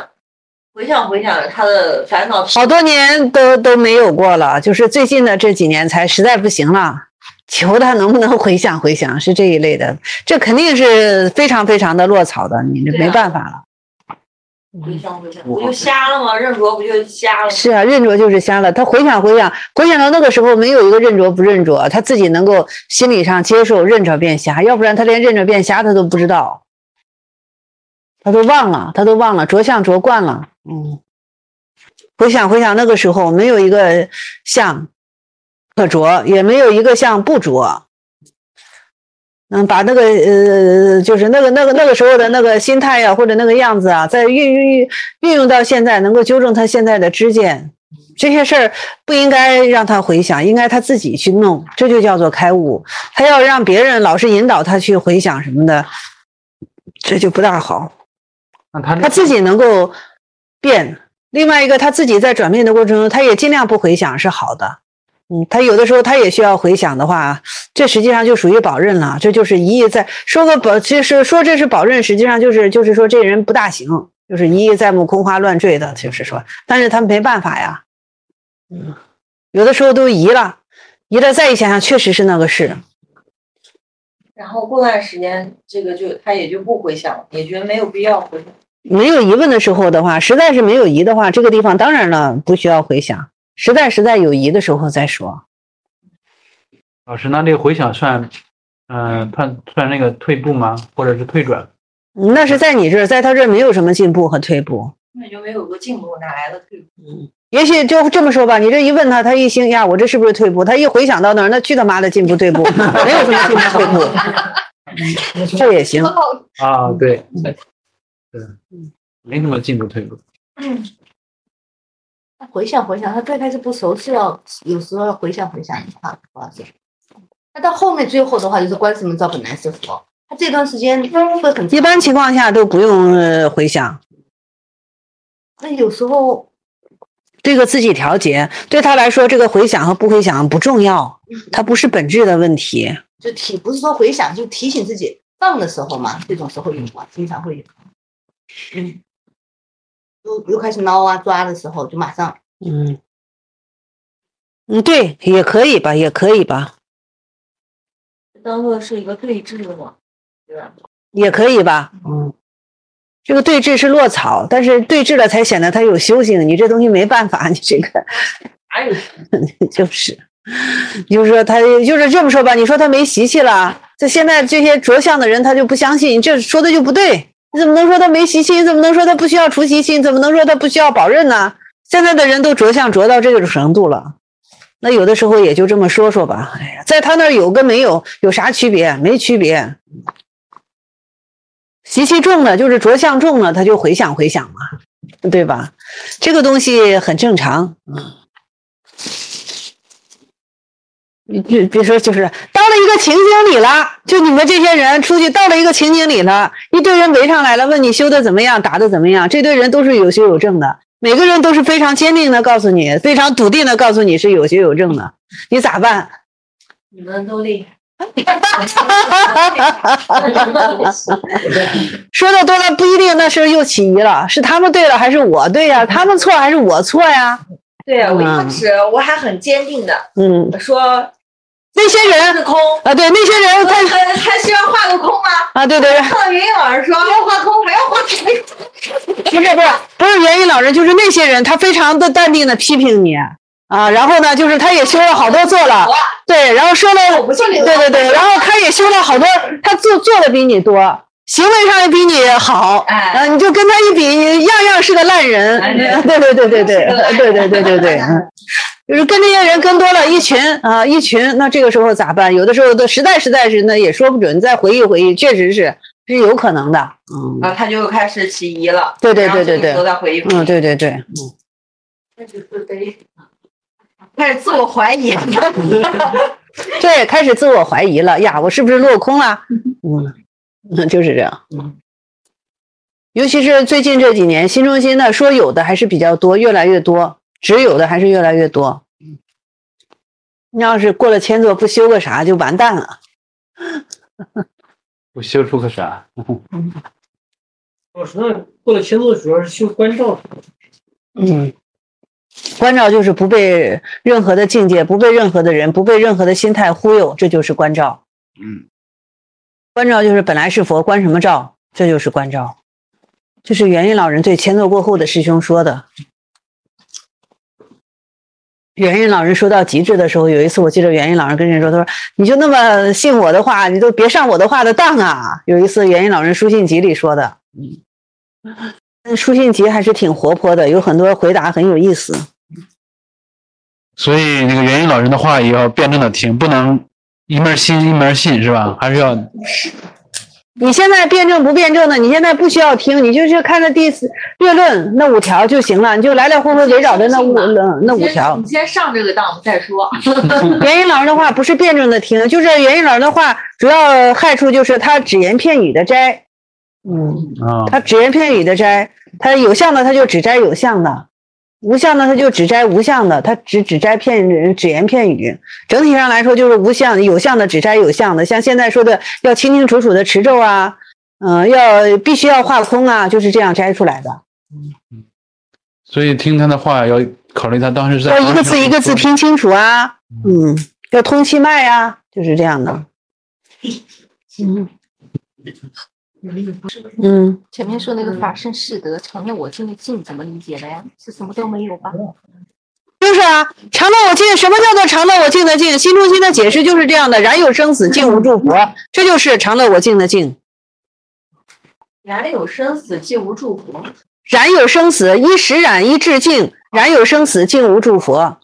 他的烦恼， 好多年都没有过了，就是最近的这几年才实在不行了，求他能不能回想，是这一类的，这肯定是非常非常的落草的，你这没办法了。 回想，不就瞎了吗？认着不就瞎了？ 是啊，认着就是瞎了。他回想到那个时候，没有一个认着不认着，他自己能够心理上接受认着变瞎，要不然他连认着变瞎他都不知道，他都忘了，着相着惯了。 回想那个时候没有一个相可着，也没有一个相不着。把那个就是那个时候的那个心态呀，或者那个样子啊，再运用到现在，能够纠正他现在的知见。这些事儿不应该让他回想，应该他自己去弄，这就叫做开悟。他要让别人老是引导他去回想什么的，这就不大好。他自己能够变。另外一个，他自己在转变的过程中，他也尽量不回想是好的。他有的时候他也需要回想的话，这实际上就属于保任了。这就是一意在说个保，其实说这是保任，实际上就是说这人不大行，就是一意在目、空花乱坠的，就是说，但是他没办法呀。有的时候都移了再一想想，确实是那个事。 然后过段时间，这个他也就不回想了，也觉得没有必要回想。 没有疑问的时候的话，实在是没有疑的话，这个地方当然了不需要回想。实在有疑的时候再说。 老师，那这个回想算那个退步吗？或者是退转？ 那是在你这儿，在他这儿没有什么进步和退步。 那就没有个进步，哪来的退步？ 也许就这么说吧，你这一问他，他一兴呀，我这是不是退步？他一回想到那儿，那去他妈的进步退步，没有什么进步退步，这也行啊，对，没什么进步退步。 回想，他最开始不熟是有时候要回想一下，那到后面最后的话就是观世音照本来是佛，他这段时间会很一般情况下都不用回想。 那有时候这个自己调节，对他来说，这个回想和不回想不重要，它不是本质的问题。 就不是说回想，就提醒自己放的时候嘛，这种时候有啊，经常会有。又开始挠啊抓的时候，就马上。 对，也可以吧。 当做是一个对峙的嘛，对吧？ 也可以吧。这个对峙是落草，但是对峙了才显得他有修行。你这东西没办法，你这个就是说他就是这么说吧。你说他没习气了，这现在这些着相的人他就不相信，你这说的就不对。你怎么能说他没习气？你怎么能说他不需要除习气？你怎么能说他不需要保任呢？现在的人都着相着到这个程度了，那有的时候也就这么说说吧。哎呀，在他那儿有跟没有有啥区别？没区别。习气重了，就是着相重了，他就回想嘛，对吧？这个东西很正常。比如说，就是到了一个情景里了，就你们这些人出去到了一个情景里了，一堆人围上来了，问你修的怎么样，打的怎么样？这堆人都是有修有证的，每个人都是非常坚定的告诉你，非常笃定的告诉你是有修有证的，你咋办？ 你们都厉害。 说的多了不一定，那是又起疑了，是他们对了还是我对呀？他们错还是我错呀？ 对呀，我一开始我还很坚定的，说那些人是空啊，对那些人还需要画个空吗？ 啊，对。 看到云云老师说要画空，还要画空， 不是元音老人，就是那些人，他非常的淡定的批评你啊，然后呢，就是他也修了好多做了，对，然后说了，对，然后他也修了好多，他做的比你多。行为上也比你好，你就跟他一比，你样样是个烂人。对，就是跟这些人跟多了一群，那这个时候咋办？有的时候都实在是那也说不准，再回忆，确实是有可能的。 他就开始起疑了。 对， 都在回忆。 对。 那就是得开始自我怀疑。 对，开始自我怀疑了呀，我是不是落空了？就是这样。尤其是最近这几年，新中心呢说有的还是比较多，越来越多，只有的还是越来越多。你要是过了千座不修个啥就完蛋了。 不修出个啥？ 我说过了千座主要是修关照。 关照就是不被任何的境界，不被任何的人，不被任何的心态忽悠，这就是关照。关照就是本来是佛，关什么照？这就是关照。这是元音老人对千座过后的师兄说的。元音老人说到极致的时候，有一次我记得元音老人跟人说，他说你就那么信我的话，你都别上我的话的当啊。有一次元音老人书信集里说的。 书信集还是挺活泼的，有很多回答很有意思。 所以那个元英老人的话也要辩证的听，不能一面信一面信，是吧？还是要。 你现在辩证不辩证的，你现在不需要听，你就是看着第4略论那5条就行了，你就来来回回围绕着那5条。 你先上这个当再说。 元英老人的话不是辩证的听，就是元英老人的话主要害处就是他只言片语的摘。他只言片语的摘，他有相的他就只摘有相的，无相的他就只摘无相的，他只摘只言片语。整体上来说就是无相有相的只摘有相的，像现在说的要清清楚楚的持咒啊，必须要画空啊，就是这样摘出来的。 所以听他的话要考虑他当时在要一个字一个字听清楚啊，要通气脉啊，就是这样的。 前面说那个法身是德，常乐我净的净怎么理解的呀？是什么都没有吧？ 就是啊，常乐我净，什么叫做常乐我净的净？心中心的解释就是这样的：然有生死，净无诸佛，这就是常乐我净的净。 然有生死，净无诸佛。 然有生死，一实然，一致净；然有生死，净无诸佛。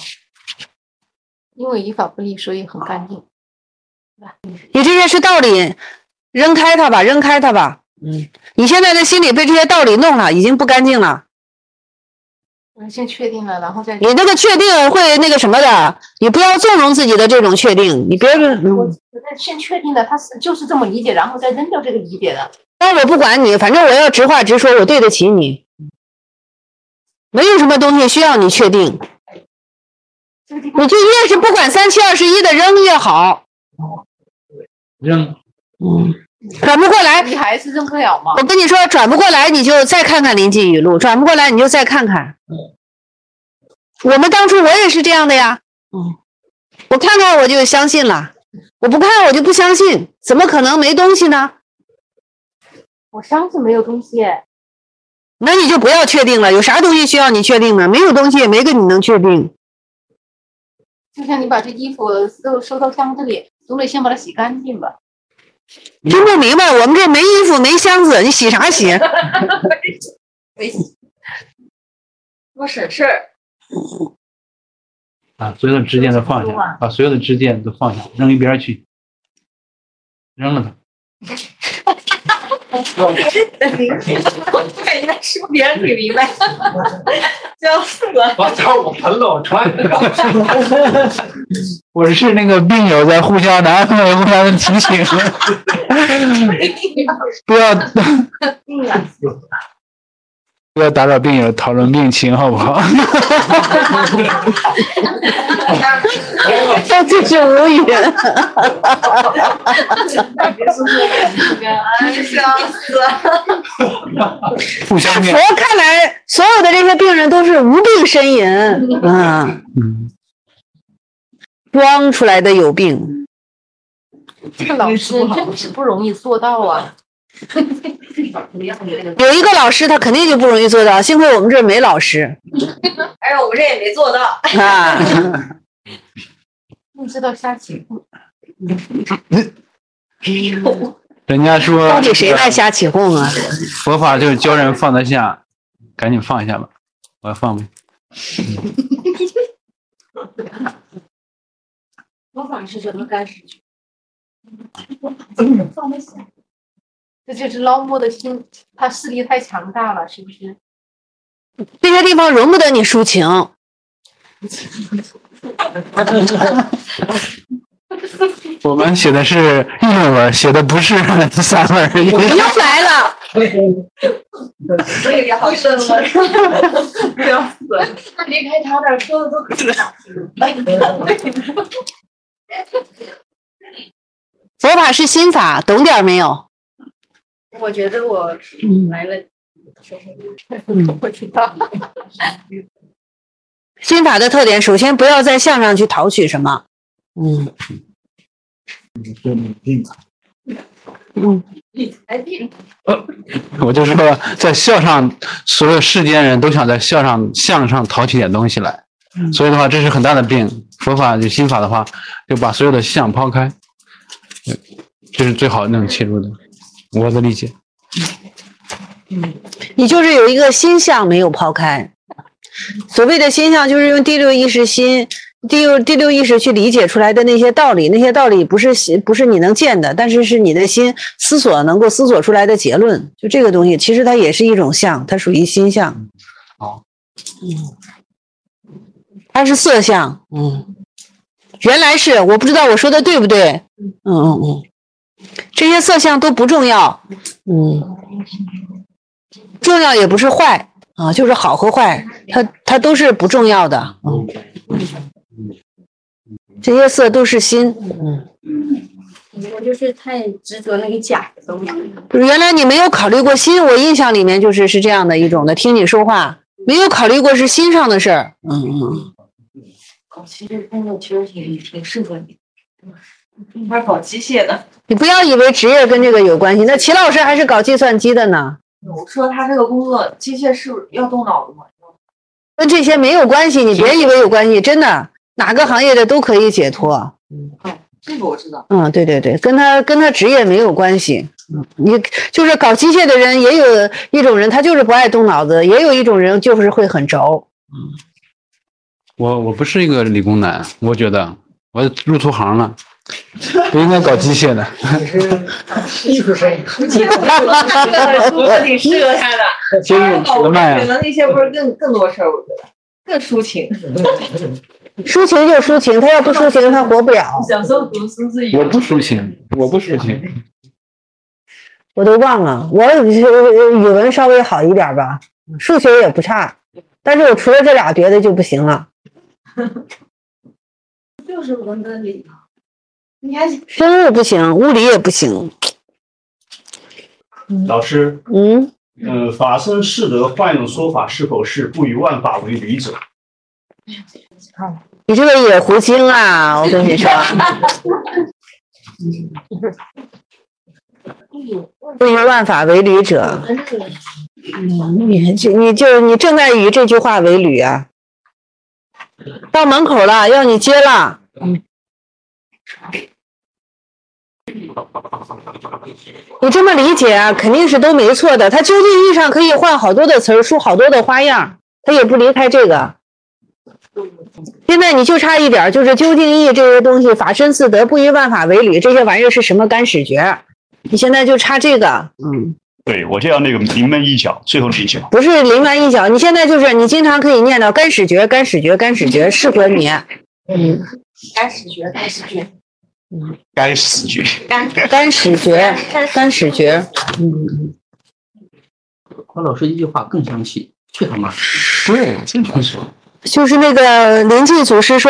因为依法不立，所以很干净。 你这些是道理。扔开它吧，扔开它吧。你现在的心里被这些道理弄了，已经不干净了。 我先确定了，然后再。 你那个确定会那个什么的，你不要纵容自己的这种确定，你别。 我先确定的，他就是这么理解，然后再扔掉这个理解的。 但我不管你，反正我要直话直说，我对得起你。没有什么东西需要你确定，你就越是不管3721的扔越好。 扔。 转不过来， 你还是扔不了吗？ 我跟你说，转不过来，你就再看看临济语录；转不过来，你就再看看。我们当初我也是这样的呀。我看看我就相信了，我不看我就不相信，怎么可能没东西呢？ 我相信没有东西。 那你就不要确定了，有啥东西需要你确定呢？没有东西也没个你能确定。 就像你把这衣服收到箱子里，总得先把它洗干净吧。 听不明白，我们这没衣服没箱子，你洗啥洗？ 没洗，多省事儿。 所有的执念都放下，把所有的执念都放下，扔一边去，扔了它。 我感觉说别人挺明白，笑死了。 我操！我盆了，我穿。 我是那个病友在互相的安慰，互相的提醒，不要打扰病友讨论病情，好不好？ 这就是无语。 笑死了。 互相佛看来，所有的这些病人都是无病呻吟，装出来的有病。 这个老师真是不容易做到啊。 有一个老师他肯定就不容易做到，幸亏我们这儿没老师。 哎，我们这也没做到啊。 你知道瞎起哄？ 人家说到底谁爱瞎起哄啊？ 佛法就是教人放得下，赶紧放一下吧，我要放呗。 佛法是怎么干事情？放得下。这就是捞摸的心，他势力太强大了，是不是？ 这些地方容不得你抒情。 我们写的是议论文，写的不是散文。 你又来了。 这个也好深了，笑死了。离开他那儿说的都可以。 佛法是心法，懂点没有？ 我觉得我来了， 我知道。 心法的特点，首先不要在相上去讨取什么。 我就说，在相上，所有世间人都想在相上讨取点东西来，所以的话，这是很大的病。佛法就心法的话，就把所有的相抛开，这是最好能切入的。我的理解。 你就是有一个心相没有抛开。所谓的心相，就是用第六意识心、第六意识去理解出来的那些道理，那些道理不是你能见的，但是是你的心能够思索出来的结论。就这个东西，其实它也是一种相，它属于心相。它是色相。原来是，我不知道我说的对不对。这些色相都不重要。重要也不是坏啊，就是好和坏，它都是不重要的。这些色都是心。 我就是太执着那个假的东西。 原来你没有考虑过心，我印象里面是这样的一种的，听你说话没有考虑过是心上的事儿。 其实工作其实挺适合你，你还搞机械的。 你不要以为职业跟这个有关系，那齐老师还是搞计算机的呢。 我说他这个工作机械是要动脑子吗？ 跟这些没有关系，你别以为有关系，真的，哪个行业的都可以解脱。 这个我知道。 对对对，跟他职业没有关系。你就是搞机械的人，也有一种人他就是不爱动脑子，也有一种人就是会很轴。 我不是一个理工男，我觉得我入错行了，不应该搞机械的。 艺术生， 挺适合他的。 其实可能那些不是更多事儿，我觉得更抒情。 抒情就抒情，他要不抒情他活不了。 享受读书自由。 我不抒情。 我都忘了，我语文稍微好一点吧，数学也不差，但是我除了这俩别的就不行了。 就是文跟理， 你还生物不行，物理也不行。 老师，法身是德换用说法，是否是不以万法为侣者？ 你这个也胡精啊！我跟你说，不以万法为侣者。你正在以这句话为侣啊。到门口了，要你接了。你这么理解啊，肯定是都没错的。他究竟义上可以换好多的词儿，出好多的花样，他也不离开这个。现在你就差一点，就是究竟义这些东西，法身四德，不以万法为侣，这些玩意儿是什么干始觉？你现在就差这个。 对，我就要那个临门一脚，最后那一脚。 不是临门一脚，你现在就是你经常可以念到干始觉，干始觉，干始觉，适合你。 干始觉，干始觉。 该死绝， 干始觉，干始觉。 和老师一句话更详细，去他妈！ 对，经常说。 就是那个临济祖师说，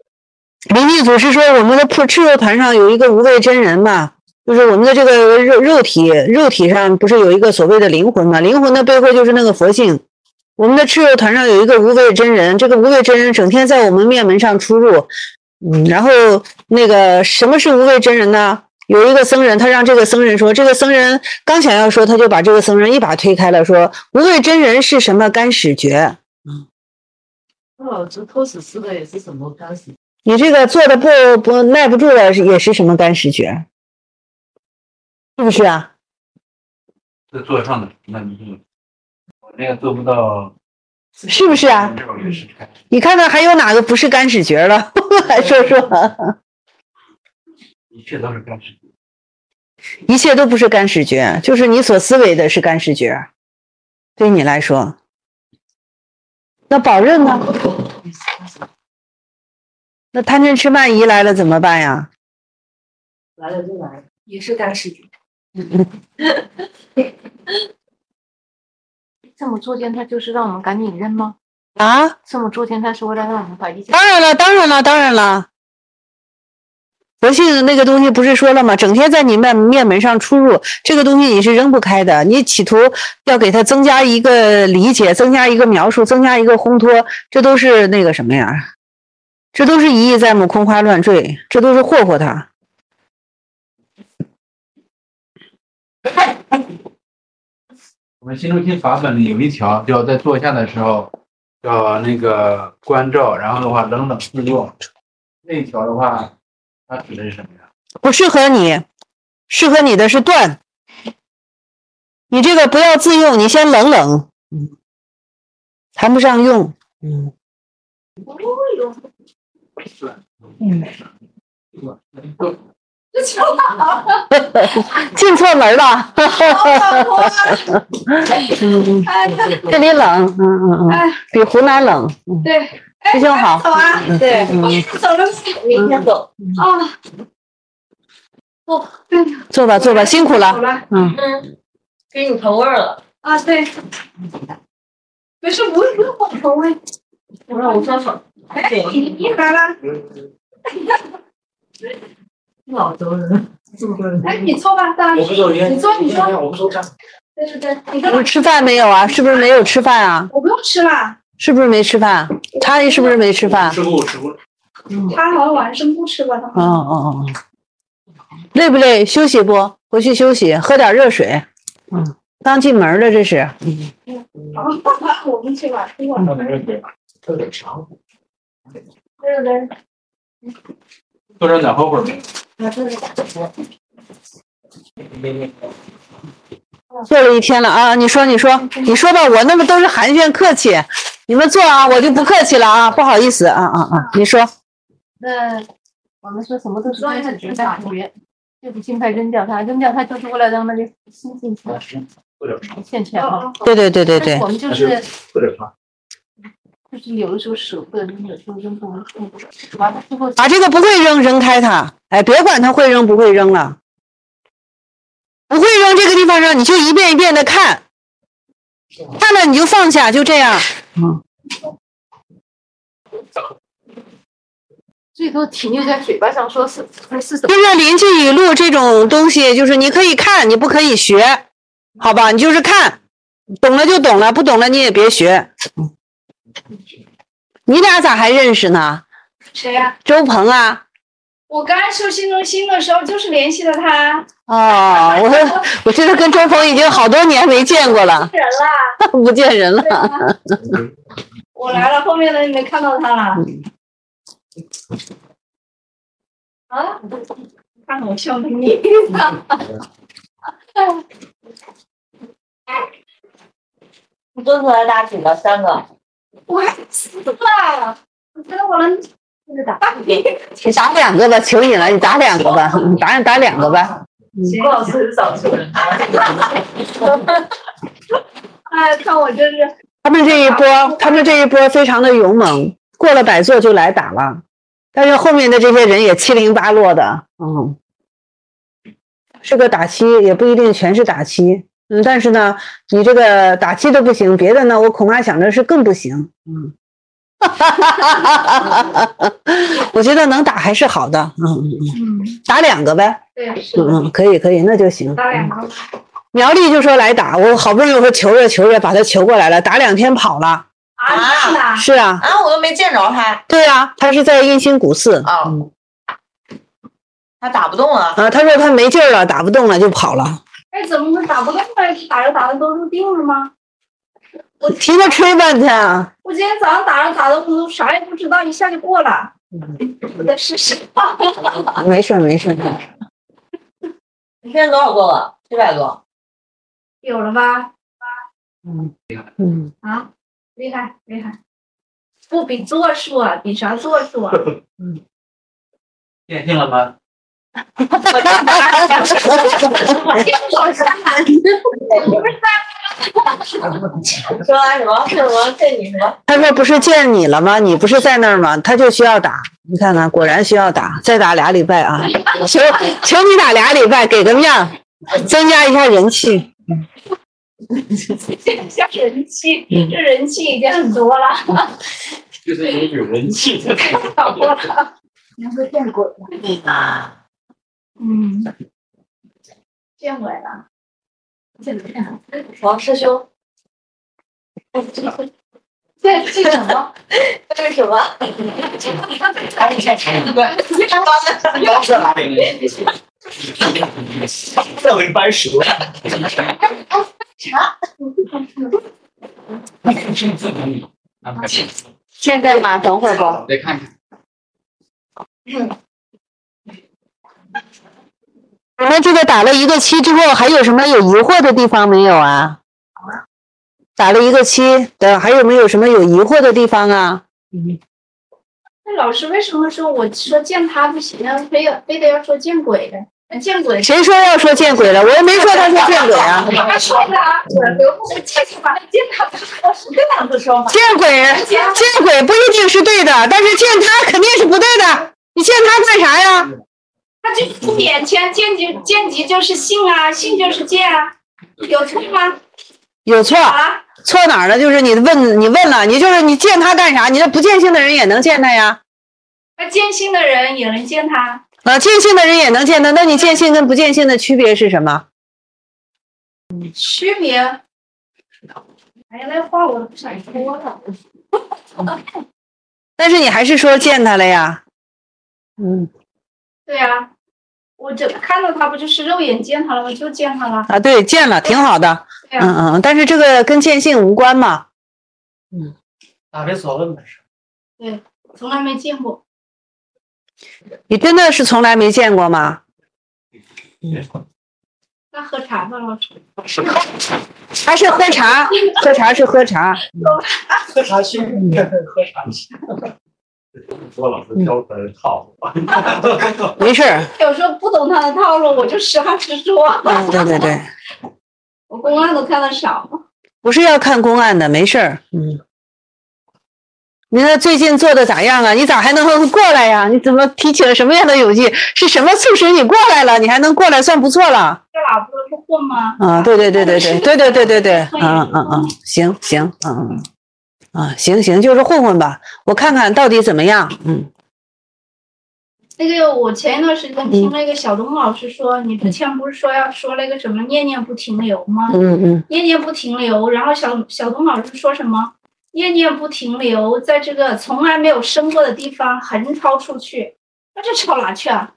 我们的赤肉团上有一个无畏真人嘛，就是我们的这个肉体上不是有一个所谓的灵魂嘛？灵魂的背后就是那个佛性。我们的赤肉团上有一个无畏真人，这个无畏真人整天在我们面门上出入。然后那个什么是无畏真人呢？有一个僧人，他让这个僧人说，这个僧人刚想要说，他就把这个僧人一把推开了，说无畏真人是什么干始觉？ 老子偷死四个也是什么干始？ 你这个做的不耐不住了，也是什么干始觉？是不是啊？ 这做上的，那你我那个做不到。 是不是啊？你看看还有哪个不是干始觉了？来说说。 一切都是干始觉。 一切都不是干始觉，就是你所思维的是干始觉。对你来说，那宝刃呢？那贪嗔痴慢疑来了怎么办呀？ 来了就来了，也是干始觉。 这么作践他就是让我们赶紧扔吗？ 啊？ 这么作践他是为了让我们把一切…… 当然了。佛性那个东西不是说了吗？整天在你面门上出入，这个东西你是扔不开的。你企图要给它增加一个理解，增加一个描述，增加一个烘托，这都是那个什么呀？这都是一意在目，空花乱坠，这都是霍霍他。 我们新中心法本里有一条，叫在坐下的时候要那个关照，然后的话冷自若。那一条的话，它指的是什么呀？ 不适合你，适合你的是断。 你这个不要自用，你先冷冷，谈不上用，进错门了，这里冷，比湖南冷， 对， 师兄好， 走啊，对，走了，明天走啊。 坐吧，坐吧，辛苦了。 给你腾味儿了啊！对，没事，不用帮腾味。 我让我上手。 哎，你来了。 老州人， 哎，你坐吧，大。 我不坐， 你坐，你坐。 我不坐站。 对对对，你干嘛？ 吃饭没有啊？是不是没有吃饭啊？ 我不用吃了。 是不是没吃饭？他是不是没吃饭？ 吃过，吃过。 他好像晚上不吃吧？他。 哦。累不累？休息不？回去休息，喝点热水。刚进门的这是。 好，我们去吧，去吧。 喝点茶。 对对。 多整点后悔。 坐了一天了啊！你说吧，我那么都是寒暄客气，你们坐啊，我就不客气了啊，不好意思啊，你说。 那我们说什么都是开始去大学，就是尽快扔掉它，就是为了让那个心进去欠钱嘛。 对。 我们就是有的时候舍不得扔，有时候扔不能扔，完了之后把这个不会扔开它，哎，别管它会扔不会扔了，不会扔这个地方上，你就一遍一遍的看了你就放下，就这样。 最多停留在嘴巴上说是什么？ 就是临近语录这种东西，就是你可以看，你不可以学，好吧？你就是看，懂了就懂了，不懂了你也别学。你俩咋还认识呢？ 谁呀？ 周鹏啊。 我刚收新中心的时候就是联系了他。 哦，我觉得跟周鹏已经好多年没见过了。不见人了。 我来了，后面的你没看到他了。啊！看我笑的你。 你做出来打几个？3个。 我还死了！我觉得我能打你打2个吧，求你了，你打2个吧，打2个吧。 郭老师很少求人。 哎，看我真是。 他们这一波非常的勇猛，过了100座就来打了，但是后面的这些人也七零八落的，是个打七，也不一定全是打七，但是呢，你这个打七都不行，别的呢，我恐怕想着是更不行，我觉得能打还是好的，打2个呗， 对， 可以，那就行， 打2个。 苗栗就说来打，我好不容易我说求着把他求过来了，打2天跑了。是啊， 我都没见着他。 对啊，他是在印星古寺。 他打不动了。 他说他没劲儿了，打不动了就跑了。 哎，怎么会打不动呢？打着都入定了吗？ 我听他吹半天啊。 我今天早上打着我都啥也不知道，一下就过了。我再试试。 没事。 你现在多少个了？700多。 有了吧？ 啊， 厉害！不比座数啊，比啥座数啊？ 电信了吗？ 说什么见你什么？ 他说不是见你了吗？你不是在那儿吗？他就需要打，你看看，果然需要打，再打2礼拜啊！求你打2礼拜，给个面儿，增加一下人气。 增加人气，这人气已经很多了。 就是有人气的。 好多了。你会见鬼了。见鬼了。 王师兄。 这是什么？ 这是什么？ 要是哪里？这为搬蛇。 茶。 现在吗？等会儿吧。 得看看。 你们这个打了一个7之后，还有什么有疑惑的地方没有啊？打了一个7的，还有没有什么有疑惑的地方啊？ 那老师为什么说我说见他不行啊，非得要说见鬼的？见鬼？ 谁说要说见鬼了？我也没说他是见鬼啊。 他说的啊，我见他，见他不是这样子说吗？ 见鬼不一定是对的，但是见他肯定是不对的。你见他干啥呀？ 他就不勉强，见即就是信啊，信就是见啊，有错吗？ 有错啊？错哪儿了？就是你问了，你就是你见他干啥？你这不见性的人也能见他呀？ 那见性的人也能见他？ 啊，见性的人也能见他，那你见性跟不见性的区别是什么？ 区别？哎呀，那话我都不想说了。 但是你还是说见他了呀？ 对啊，我这看到他不就是肉眼见他了吗？就见他了。 啊，对，见了，挺好的。 对啊、 但是这个跟见性无关嘛。 答非所问的事。 对，从来没见过。 你真的是从来没见过吗？ 那喝茶吧，老师。 还是喝茶？喝茶是喝茶。 喝茶去，喝茶去。 说老师教的套路吧。 没事。 有时候不懂他的套路，我就实话实说。 对。 我公案都看得少。 不是要看公案的，没事儿。你那最近做的咋样啊？你咋还能过来呀？你怎么提起了什么样的勇气？是什么促使你过来了？你还能过来，算不错了。 这哪不都是混吗？ 啊，对，行，行，就是混混吧，我看看到底怎么样。 那个我前一段时间听那个小东老师说，你之前不是说要说那个什么念念不停留吗？念念不停留，然后小东老师说什么？念念不停留，在这个从来没有升过的地方横超出去，那这超哪去啊？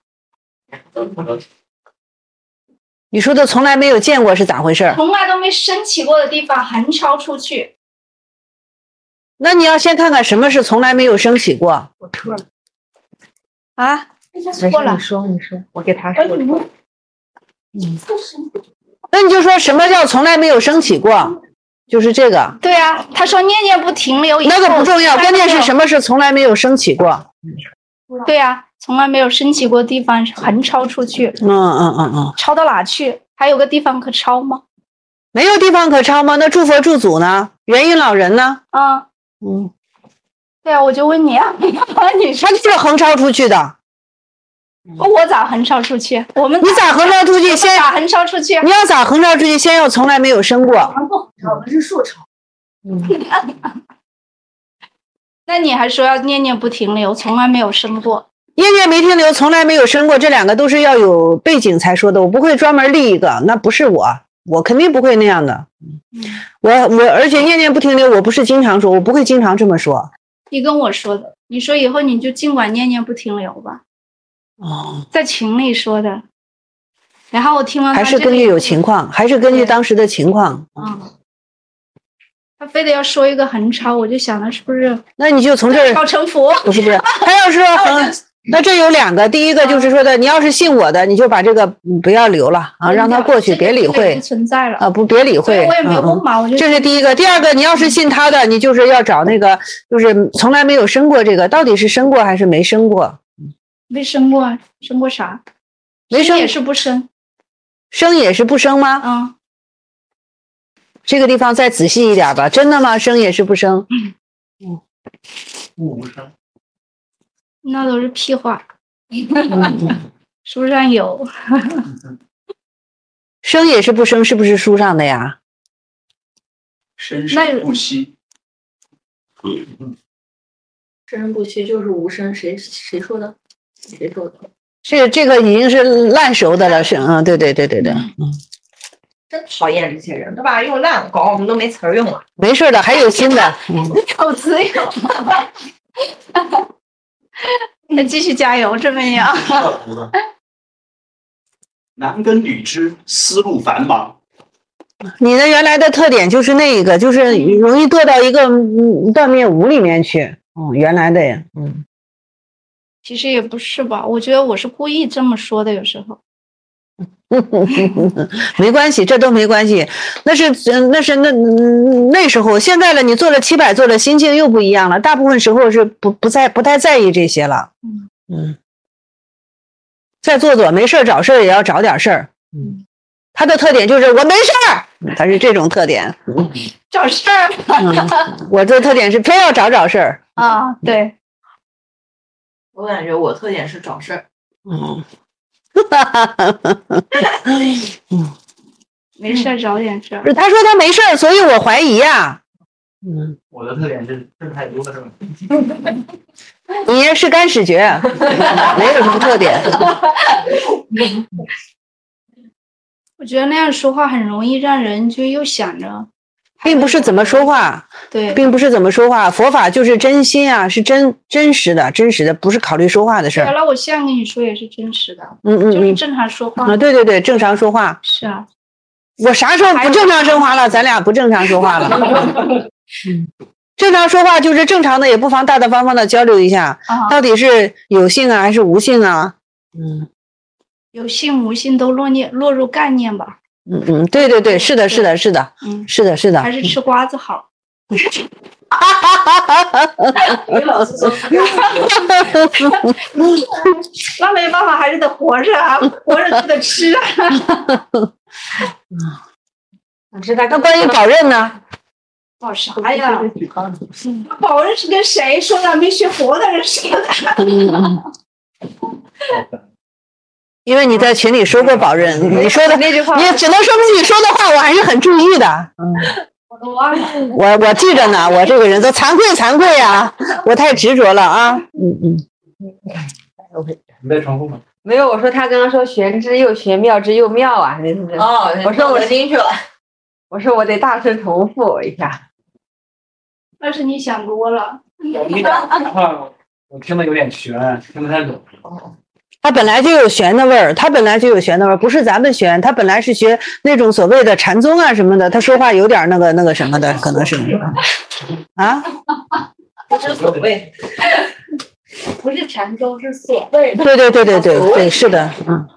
你说的从来没有见过是咋回事？ 从来都没升起过的地方横超出去。 那你要先看看什么是从来没有升起过。 我错了。啊？错了。 你说，我给他说。 那你就说什么叫从来没有升起过？就是这个。 对啊，他说念念不停留。 那个不重要，关键是什么是从来没有升起过？ 对啊，从来没有升起过地方横超出去。超到哪去？还有个地方可超吗？ 没有地方可超吗？那诸佛诸祖呢？元婴老人呢？ 对啊，我就问你啊，你他就是横超出去的。 我咋横超出去？ 你咋横超出去？先咋横超出去？ 你要咋横超出去？先要从来没有升过。 我们是竖超。那你还说要念念不停留，从来没有升过。 念念没停留，从来没有升过，这两个都是要有背景才说的，我不会专门立一个，那不是我肯定不会那样的。我而且念念不停留，我不是经常说，我不会经常这么说。 你跟我说的，你说以后你就尽管念念不停留吧。在群里说的。然后我听了他还是根据有情况，还是根据当时的情况。 他非得要说一个横超，我就想了是不是？ 那你就从这儿超成佛？ 不是，他要是说横。那这有两个，第一个就是说的，你要是信我的，你就把这个不要留了啊，让他过去，别理会， 不存在了啊，别理会。 我也没问嘛，我就这是第一个。第二个，你要是信他的，你就是要找那个，就是从来没有升过这个，到底是升过还是没升过？ 没升过，升过啥？ 没升也是不升， 升也是不升吗？这个地方再仔细一点吧，真的吗？升也是不升？ 不升。 那都是屁话，书上有。 生也是不生，是不是书上的呀？ 生生不息。 生生不息就是无声，谁说的？谁说的？ 这个已经是烂熟的了，是对。 真讨厌这些人，对吧？用烂搞我们都没词儿用了。 没事的，还有新的。 有词有。那继续加油，这么样。 男耕女织，思路繁忙。 你的原来的特点就是那个，就是容易堕到一个断灭无里面去。原来的呀， 其实也不是吧，我觉得我是故意这么说的，有时候。 没关系，这都没关系。那时候，现在了，你做了700，做了心境又不一样了。大部分时候是不太在意这些了。再做，没事找事儿也要找点事儿。他的特点就是我没事儿，他是这种特点。 找事儿。 我的特点是偏要找事儿。 啊，对。 我感觉我特点是找事儿。 没事儿找点事儿。 他说他没事儿，所以我怀疑呀。 我的特点是事太多了，是吧？ 你是干屎绝，没有什么特点。 我觉得那样说话很容易让人就又想着， 并不是怎么说话， 对， 并不是怎么说话。佛法就是真心啊，是真实的，不是考虑说话的事儿。 原来我现在跟你说也是真实的，就是正常说话啊，对，正常说话。 是啊， 我啥时候不正常说话了？咱俩不正常说话了。正常说话就是正常的，也不妨大大方方的交流一下，到底是有性啊还是无性啊？ 有性无性都落入概念吧。 对，是的，是的， 还是吃瓜子好。那没办法，还是得活着啊，活着就得吃啊。 那关于保任呢？ 保啥呀？保任是跟谁说的？没学佛的人说的。 因为你在群里说过保任，你说的那句话，你只能说明你说的话我还是很注意的。我记着呢，我这个人都惭愧呀，我太执着了啊。 你在重复吗？ 没有，我说他刚刚说玄之又玄，妙之又妙啊，那是我说我进去了，我说我得大声重复一下。 那是你想多了。 我听得有点悬，听不太懂。 它本来就有玄的味儿，不是咱们玄，他本来是学那种所谓的禅宗啊什么的，他说话有点那个什么的，可能是啊， 不是所谓， 不是禅宗，是所谓的。 对，是的，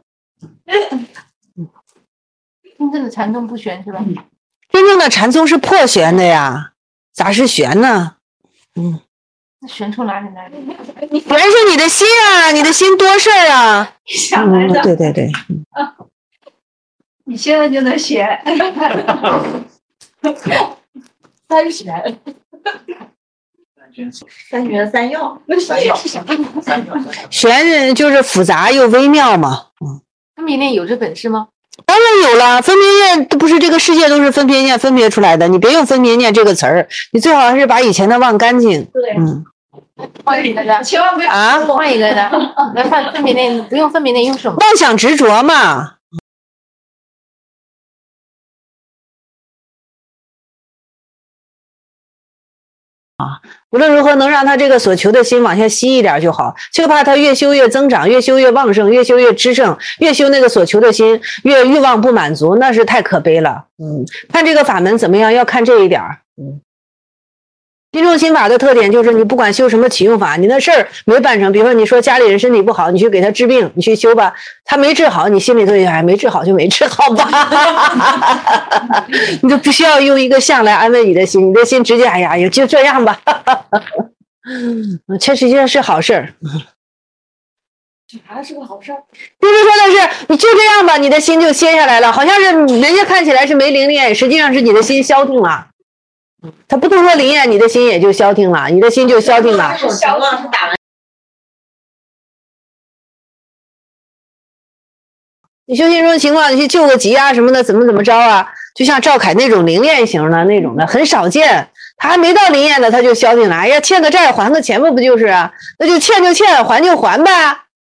真正的禅宗不玄是吧？ 真正的禅宗是破玄的呀，咋是玄呢？ 那玄从哪里来的？ 玄是你的心啊，你的心多事儿啊。 想来的。 对。 你现在就能学。 三玄。三玄三要。 玄就是复杂又微妙嘛。 分别念有这本事吗？ 当然有了，分别念都不是这个世界都是分别念分别出来的，你别用分别念这个词儿，你最好还是把以前的忘干净。 对， 换一个的， 千万不要啊， 换一个的，来换分别念，不用分别念，用什么？ 妄想执着嘛。无论如何能让他这个所求的心往下吸一点就好，就怕他越修越增长，越修越旺盛，越修越炽盛，越修那个所求的心越欲望不满足，那是太可悲了。看这个法门怎么样，要看这一点。心中心法的特点就是你不管修什么启用法，你的事儿没办成，比如说你说家里人身体不好，你去给他治病，你去修吧，他没治好，你心里头也还没治好就没治好吧。你就不需要用一个相来安慰你的心，你的心直接哎呀也就这样吧。这实际上是好事儿。 啥是个好事儿？ 就是说的是你就这样吧，你的心就歇下来了，好像是人家看起来是没灵验，实际上是你的心消停了。他不通过灵验，你的心也就消停了，你的心就消停了。你修心中情况，你去救个急啊什么的，怎么着啊？就像赵凯那种灵验型的那种的，很少见。他还没到灵验的，他就消停了。哎呀，欠个债还个钱不就是啊？那就欠就欠，还就还呗。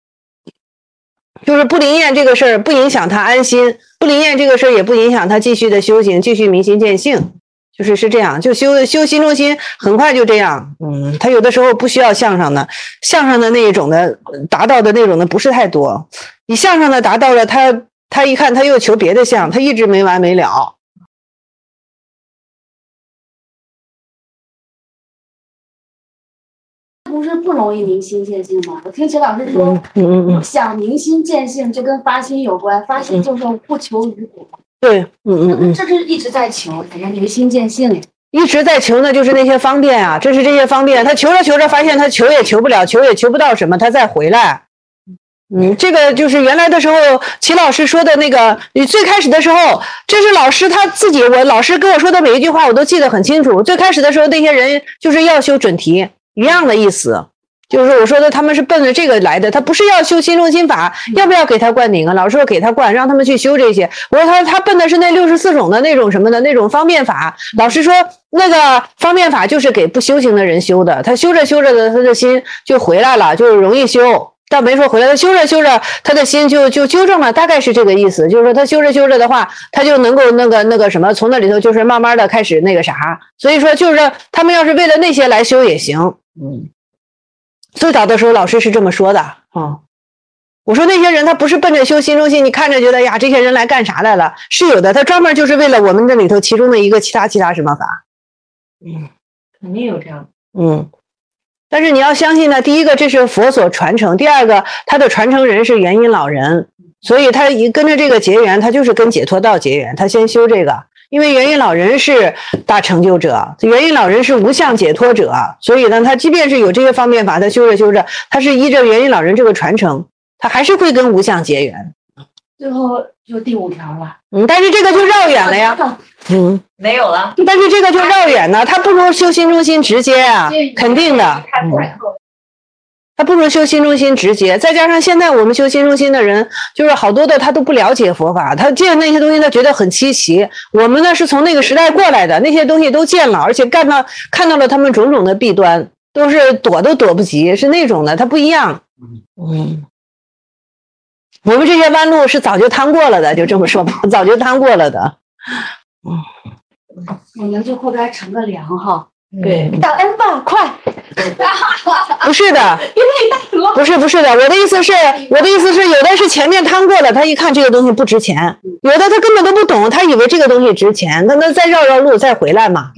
就是不灵验这个事儿，不影响他安心；不灵验这个事儿，也不影响他继续的修行，继续明心见性。是这样，就修心中心，很快就这样。他有的时候不需要向上的那一种的达到的那种的不是太多。你向上的达到了，他一看他又求别的相，他一直没完没了。 不是不容易明心见性吗？我听齐老师说，想明心见性就跟发心有关，发心就是不求于果。 对， 这是一直在求，怎么明心见性呀？ 一直在求呢，就是那些方便啊，这是这些方便。他求着求着，发现他求也求不了，求也求不到什么，他再回来。这个就是原来的时候，齐老师说的那个，你最开始的时候，这是老师他自己，我老师跟我说的每一句话我都记得很清楚。最开始的时候，那些人就是要修准提，一样的意思。就是我说的，他们是奔着这个来的，他不是要修心中心法，要不要给他灌顶啊？老师说给他灌，让他们去修这些。我说他奔的是那64种的那种什么的那种方便法。老师说那个方便法就是给不修行的人修的，他修着修着的，他的心就回来了，就容易修。倒没说回来，他修着修着，他的心就纠正了，大概是这个意思。就是说他修着修着的话，他就能够那个什么，从那里头就是慢慢的开始那个啥。所以说就是他们要是为了那些来修也行。最早的时候老师是这么说的啊。我说那些人他不是奔着修心中心，你看着觉得呀这些人来干啥来了？是有的，他专门就是为了我们这里头其中的一个其他什么法。 肯定有这样。 但是你要相信呢，第一个这是佛所传承，第二个他的传承人是元音老人，所以他一跟着这个结缘，他就是跟解脱道结缘，他先修这个。因为元音老人是大成就者，元音老人是无相解脱者，所以呢他即便是有这些方便法，他修着修着，他是依着元音老人这个传承，他还是会跟无相结缘。 最后就第5条了。 但是这个就绕远了呀。 没有了。 但是这个就绕远了，他不如修心中心直接啊，肯定的。他不如修心中心直接，再加上现在我们修心中心的人，就是好多的他都不了解佛法，他见那些东西他觉得很稀奇。我们呢是从那个时代过来的，那些东西都见了，而且看到了他们种种的弊端，都是躲都躲不及，是那种的，它不一样。我们这些弯路是早就趟过了的，就这么说吧，早就趟过了的。 我们就后边乘个凉哈。 对， 感恩吧，快！ 不是的，不是的，我的意思是，有的是前面趟过了，他一看这个东西不值钱，有的他根本都不懂，他以为这个东西值钱，那再绕路再回来嘛。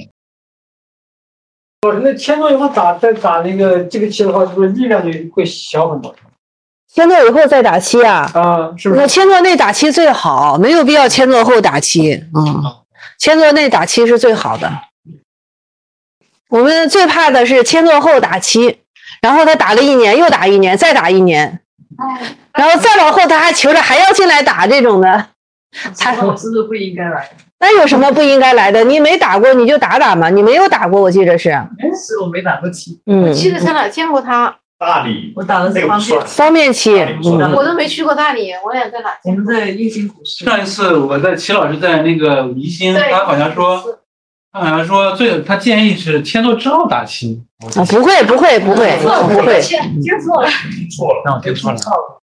那签座以后打那个这个期的话，是不是力量就会小很多？ 签座以后再打期啊？ 是不是？ 那签座内打期最好，没有必要签座后打期。签座内打期是最好的。我们最怕的是签座后打期，然后他打了1年，又打1年，再打1年，然后再往后他还求着还要进来打这种的。 老师是不应该来的。 那有什么不应该来的？你没打过你就打嘛，你没有打过，我记着是。 是我没打过期。 我记得在哪见过他。 大理， 我打的是方便期。 我都没去过大理，我也在哪？ 我们在印心古寺。 上一次我在齐老师在那个宜兴，他好像说他建议是签座之后打期。 不会。 听错了。 那我听错了。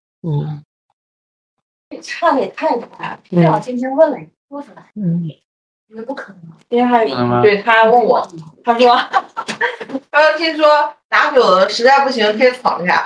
差的也太多了。正好今天问了，说出来。也不可能。 因为对他问我，他说听说打久了实在不行可以躺下。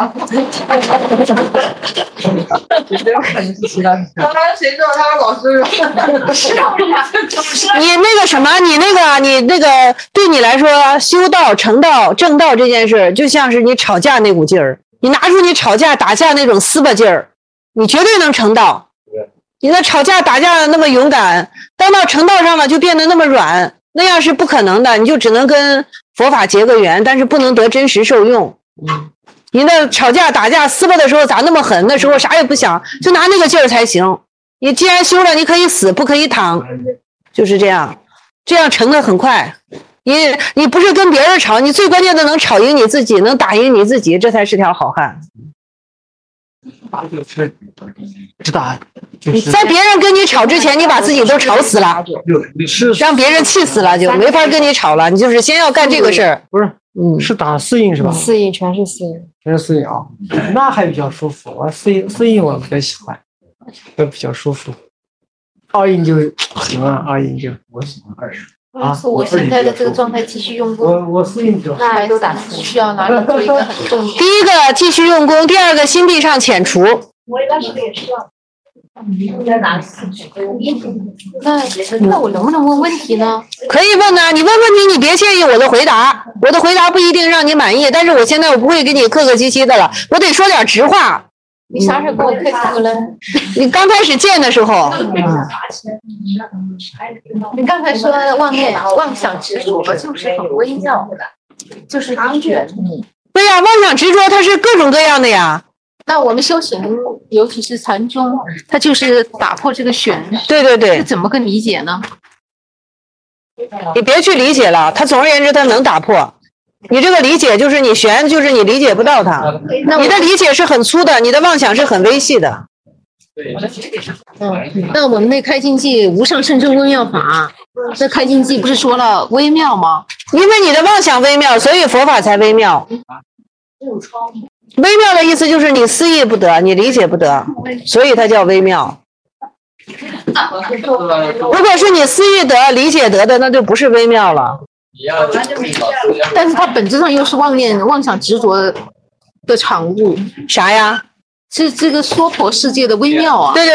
刚才谁知道他是老师？ 你那个什么，你那个对你来说，修道、成道、正道这件事，就像是你吵架那股劲儿，你拿出你吵架打架那种撕巴劲儿，你绝对能成道。你那吵架打架那么勇敢，当到成道上了就变得那么软，那样是不可能的，你就只能跟佛法结个缘，但是不能得真实受用。你那吵架打架撕巴的时候咋那么狠？那时候啥也不想，就拿那个劲儿才行。你既然修了，你可以死，不可以躺，就是这样，这样成的很快。你不是跟别人吵，你最关键的能吵赢你自己，能打赢你自己，这才是条好汉。在别人跟你吵之前，你把自己都吵死了，让别人气死了，就没法跟你吵了。你就是先要干这个事儿。 不是，是打4印是吧 ？4印全是4印， 全是4印啊，那还比较舒服。我4印我比较喜欢，都比较舒服。2印就行了，2印就我喜欢20。 我现在的这个状态继续用功。 我4印就那都打需要拿来做一个很重要。 第一个继续用功，第二个心地上遣除。 我当时也是。 那我能不能问问题呢？ 可以问啊，你问问题，你别介意我的回答，我的回答不一定让你满意，但是我现在我不会给你客客气气的了，我得说点直话。 你啥时候跟我客气过了？ 你刚开始见的时候。 你刚才说妄想执着就是很微妙的，就是玄。 对呀，妄想执着它是各种各样的呀。 那我们修行，尤其是禅宗，它就是打破这个玄。 对对对。 是怎么个理解呢？ 你别去理解了，它总而言之它能打破。你这个理解就是你玄，就是你理解不到它。你的理解是很粗的，你的妄想是很微细的。 那我们那开经记无上甚深微妙法，这开经记不是说了微妙吗？ 因为你的妄想微妙，所以佛法才微妙。微妙的意思就是你思议不得，你理解不得，所以它叫微妙。如果是你思议得、理解得的，那就不是微妙了。 但是它本质上又是妄想执着的产物。 啥呀？ 是这个娑婆世界的微妙啊！ 对，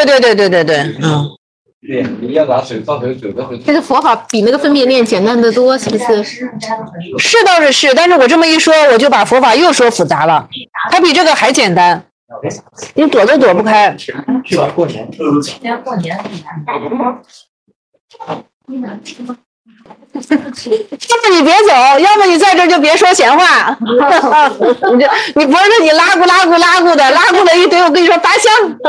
这个佛法比那个分别念简单得多，是不是？ 是倒是是，但是我这么一说，我就把佛法又说复杂了，它比这个还简单，你躲都躲不开。 去完过年， 今年过年要么你别走，要么你在这就别说闲话。你脖子你拉咕的，拉咕了一堆，我跟你说拔香。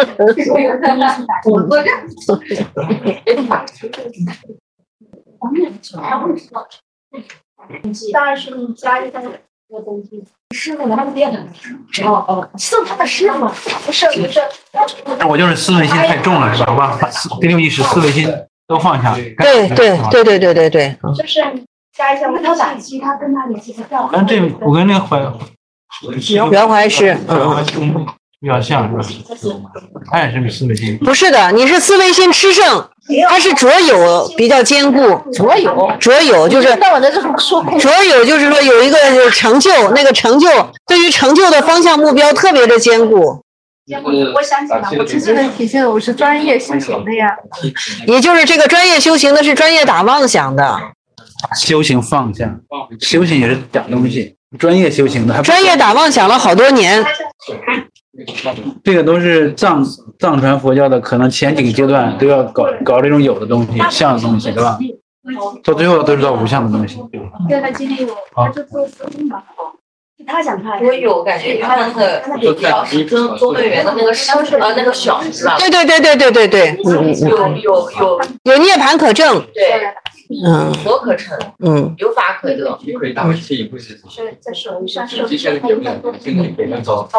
当然是你加一下我东西。师傅拿电了。是他的师傅，不是。 我就是思维心太重了，是吧？我把第六意识、思维心都放下。 对。 就是加一下他打击，他跟他联系不到。 我跟那个袁怀师， 比较像，是吧？他也是思维心。 不是的，你是思维心炽盛，它是着有比较坚固。着有就是着有就是说有一个成就，那个成就对于成就的方向目标特别的坚固。 我想起来，我之前的体现我是专业修行的呀。 也就是这个专业修行的是专业打妄想的。 修行放下，修行也是讲东西。专业修行的， 专业打妄想了好多年。 这个都是藏传佛教的，可能前几个阶段都要搞这种有的东西、像的东西，对吧？到最后都是到无相的东西。 对，他今天有，他就做生意嘛。 他想看，我有感觉，他那个表示跟周队员的那个那个小是吧？ 对，有涅槃可证。 对。佛可成，有法可得。 可以打回去一步是。 在手上是。 接下来给人走。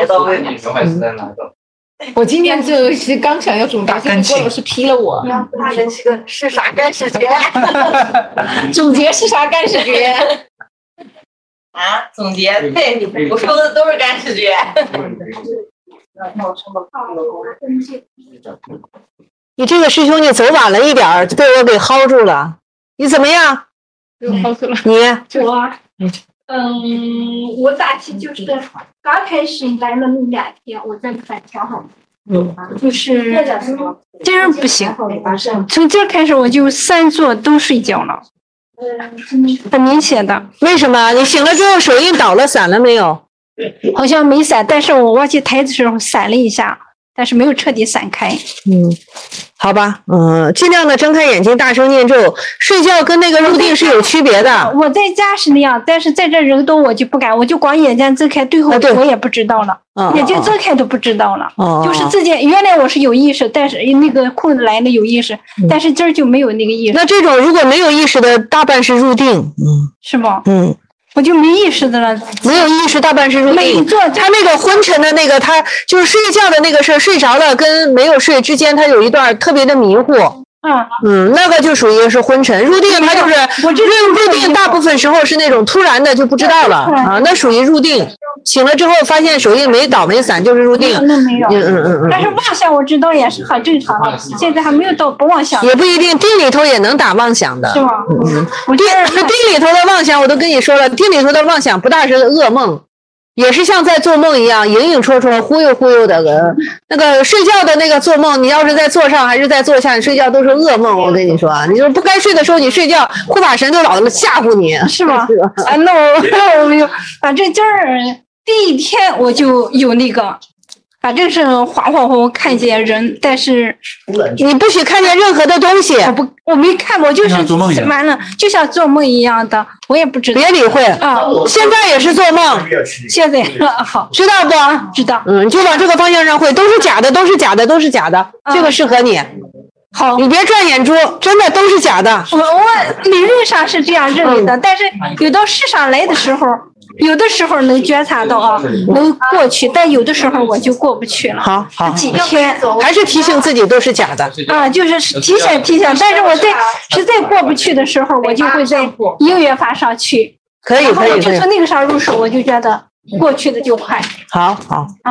我今天就是刚想要总结，郭老师批了我。 是啥干是绝？ 总结是啥干是绝？ 啊，总结对，我说的都是干视觉。 你这个师兄，你走晚了一点儿，被我给薅住了。你怎么样？ 薅住了。我大体就是刚开始来了那2天，我再反调好。就是今儿不行，从今儿开始我就3坐都睡觉了。很明显的。 为什么？你醒了之后手印倒了散了没有？ 好像没散，但是我忘记抬的时候散了一下，但是没有彻底散开。 好吧，尽量的睁开眼睛，大声念咒。睡觉跟那个入定是有区别的。 我在家是那样，但是在这人多我就不敢，我就光眼睛睁开，对后我也不知道了，眼睛睁开都不知道了。就是自己原来我是有意识，但是那个空来的有意识，但是今儿就没有那个意识。 那这种如果没有意识的，大半是入定， 是吧？我就没意识的了， 没有意识，大半是入定。他那个昏沉的那个，他就是睡觉的那个事儿，睡着了跟没有睡之间，他有一段特别的迷糊。那个就属于是昏沉。入定他就是入定，大部分时候是那种突然的就不知道了那属于入定。醒了之后发现手印没倒没散，就是入定。 那没有。但是妄想我知道也是很正常的，现在还没有到不妄想。 也不一定，定里头也能打妄想的。 是吗？ 定里头的妄想我都跟你说了，定里头的妄想不大是噩梦。 也是像在做梦一样，影影绰绰、忽悠忽悠的。那个睡觉的那个做梦，你要是在坐上还是在坐下，你睡觉都是噩梦。我跟你说，你就是不该睡的时候你睡觉，护法神就老吓唬你， 是吗？啊，那我没有，反正就是第一天我就有那个。反正是恍恍惚惚看见人，但是你不许看见任何的东西。 我没看过，就是完了，就像做梦一样的，我也不知道。 别理会啊！ 现在也是做梦， 现在好， 知道不？ 知道。 你就往这个方向上会，都是假的，都是假的，都是假的。这个适合你。 好， 你别转眼珠，真的都是假的。 我理论上是这样认为的，但是有到世上来的时候。有的时候能觉察到啊，能过去，但有的时候我就过不去了。 好， 几天还是提醒自己都是假的啊，就是提醒，但是我在实在过不去的时候，我就会在音乐法上去。 可以。 就从那个上入手，我就觉得过去的就快。 好。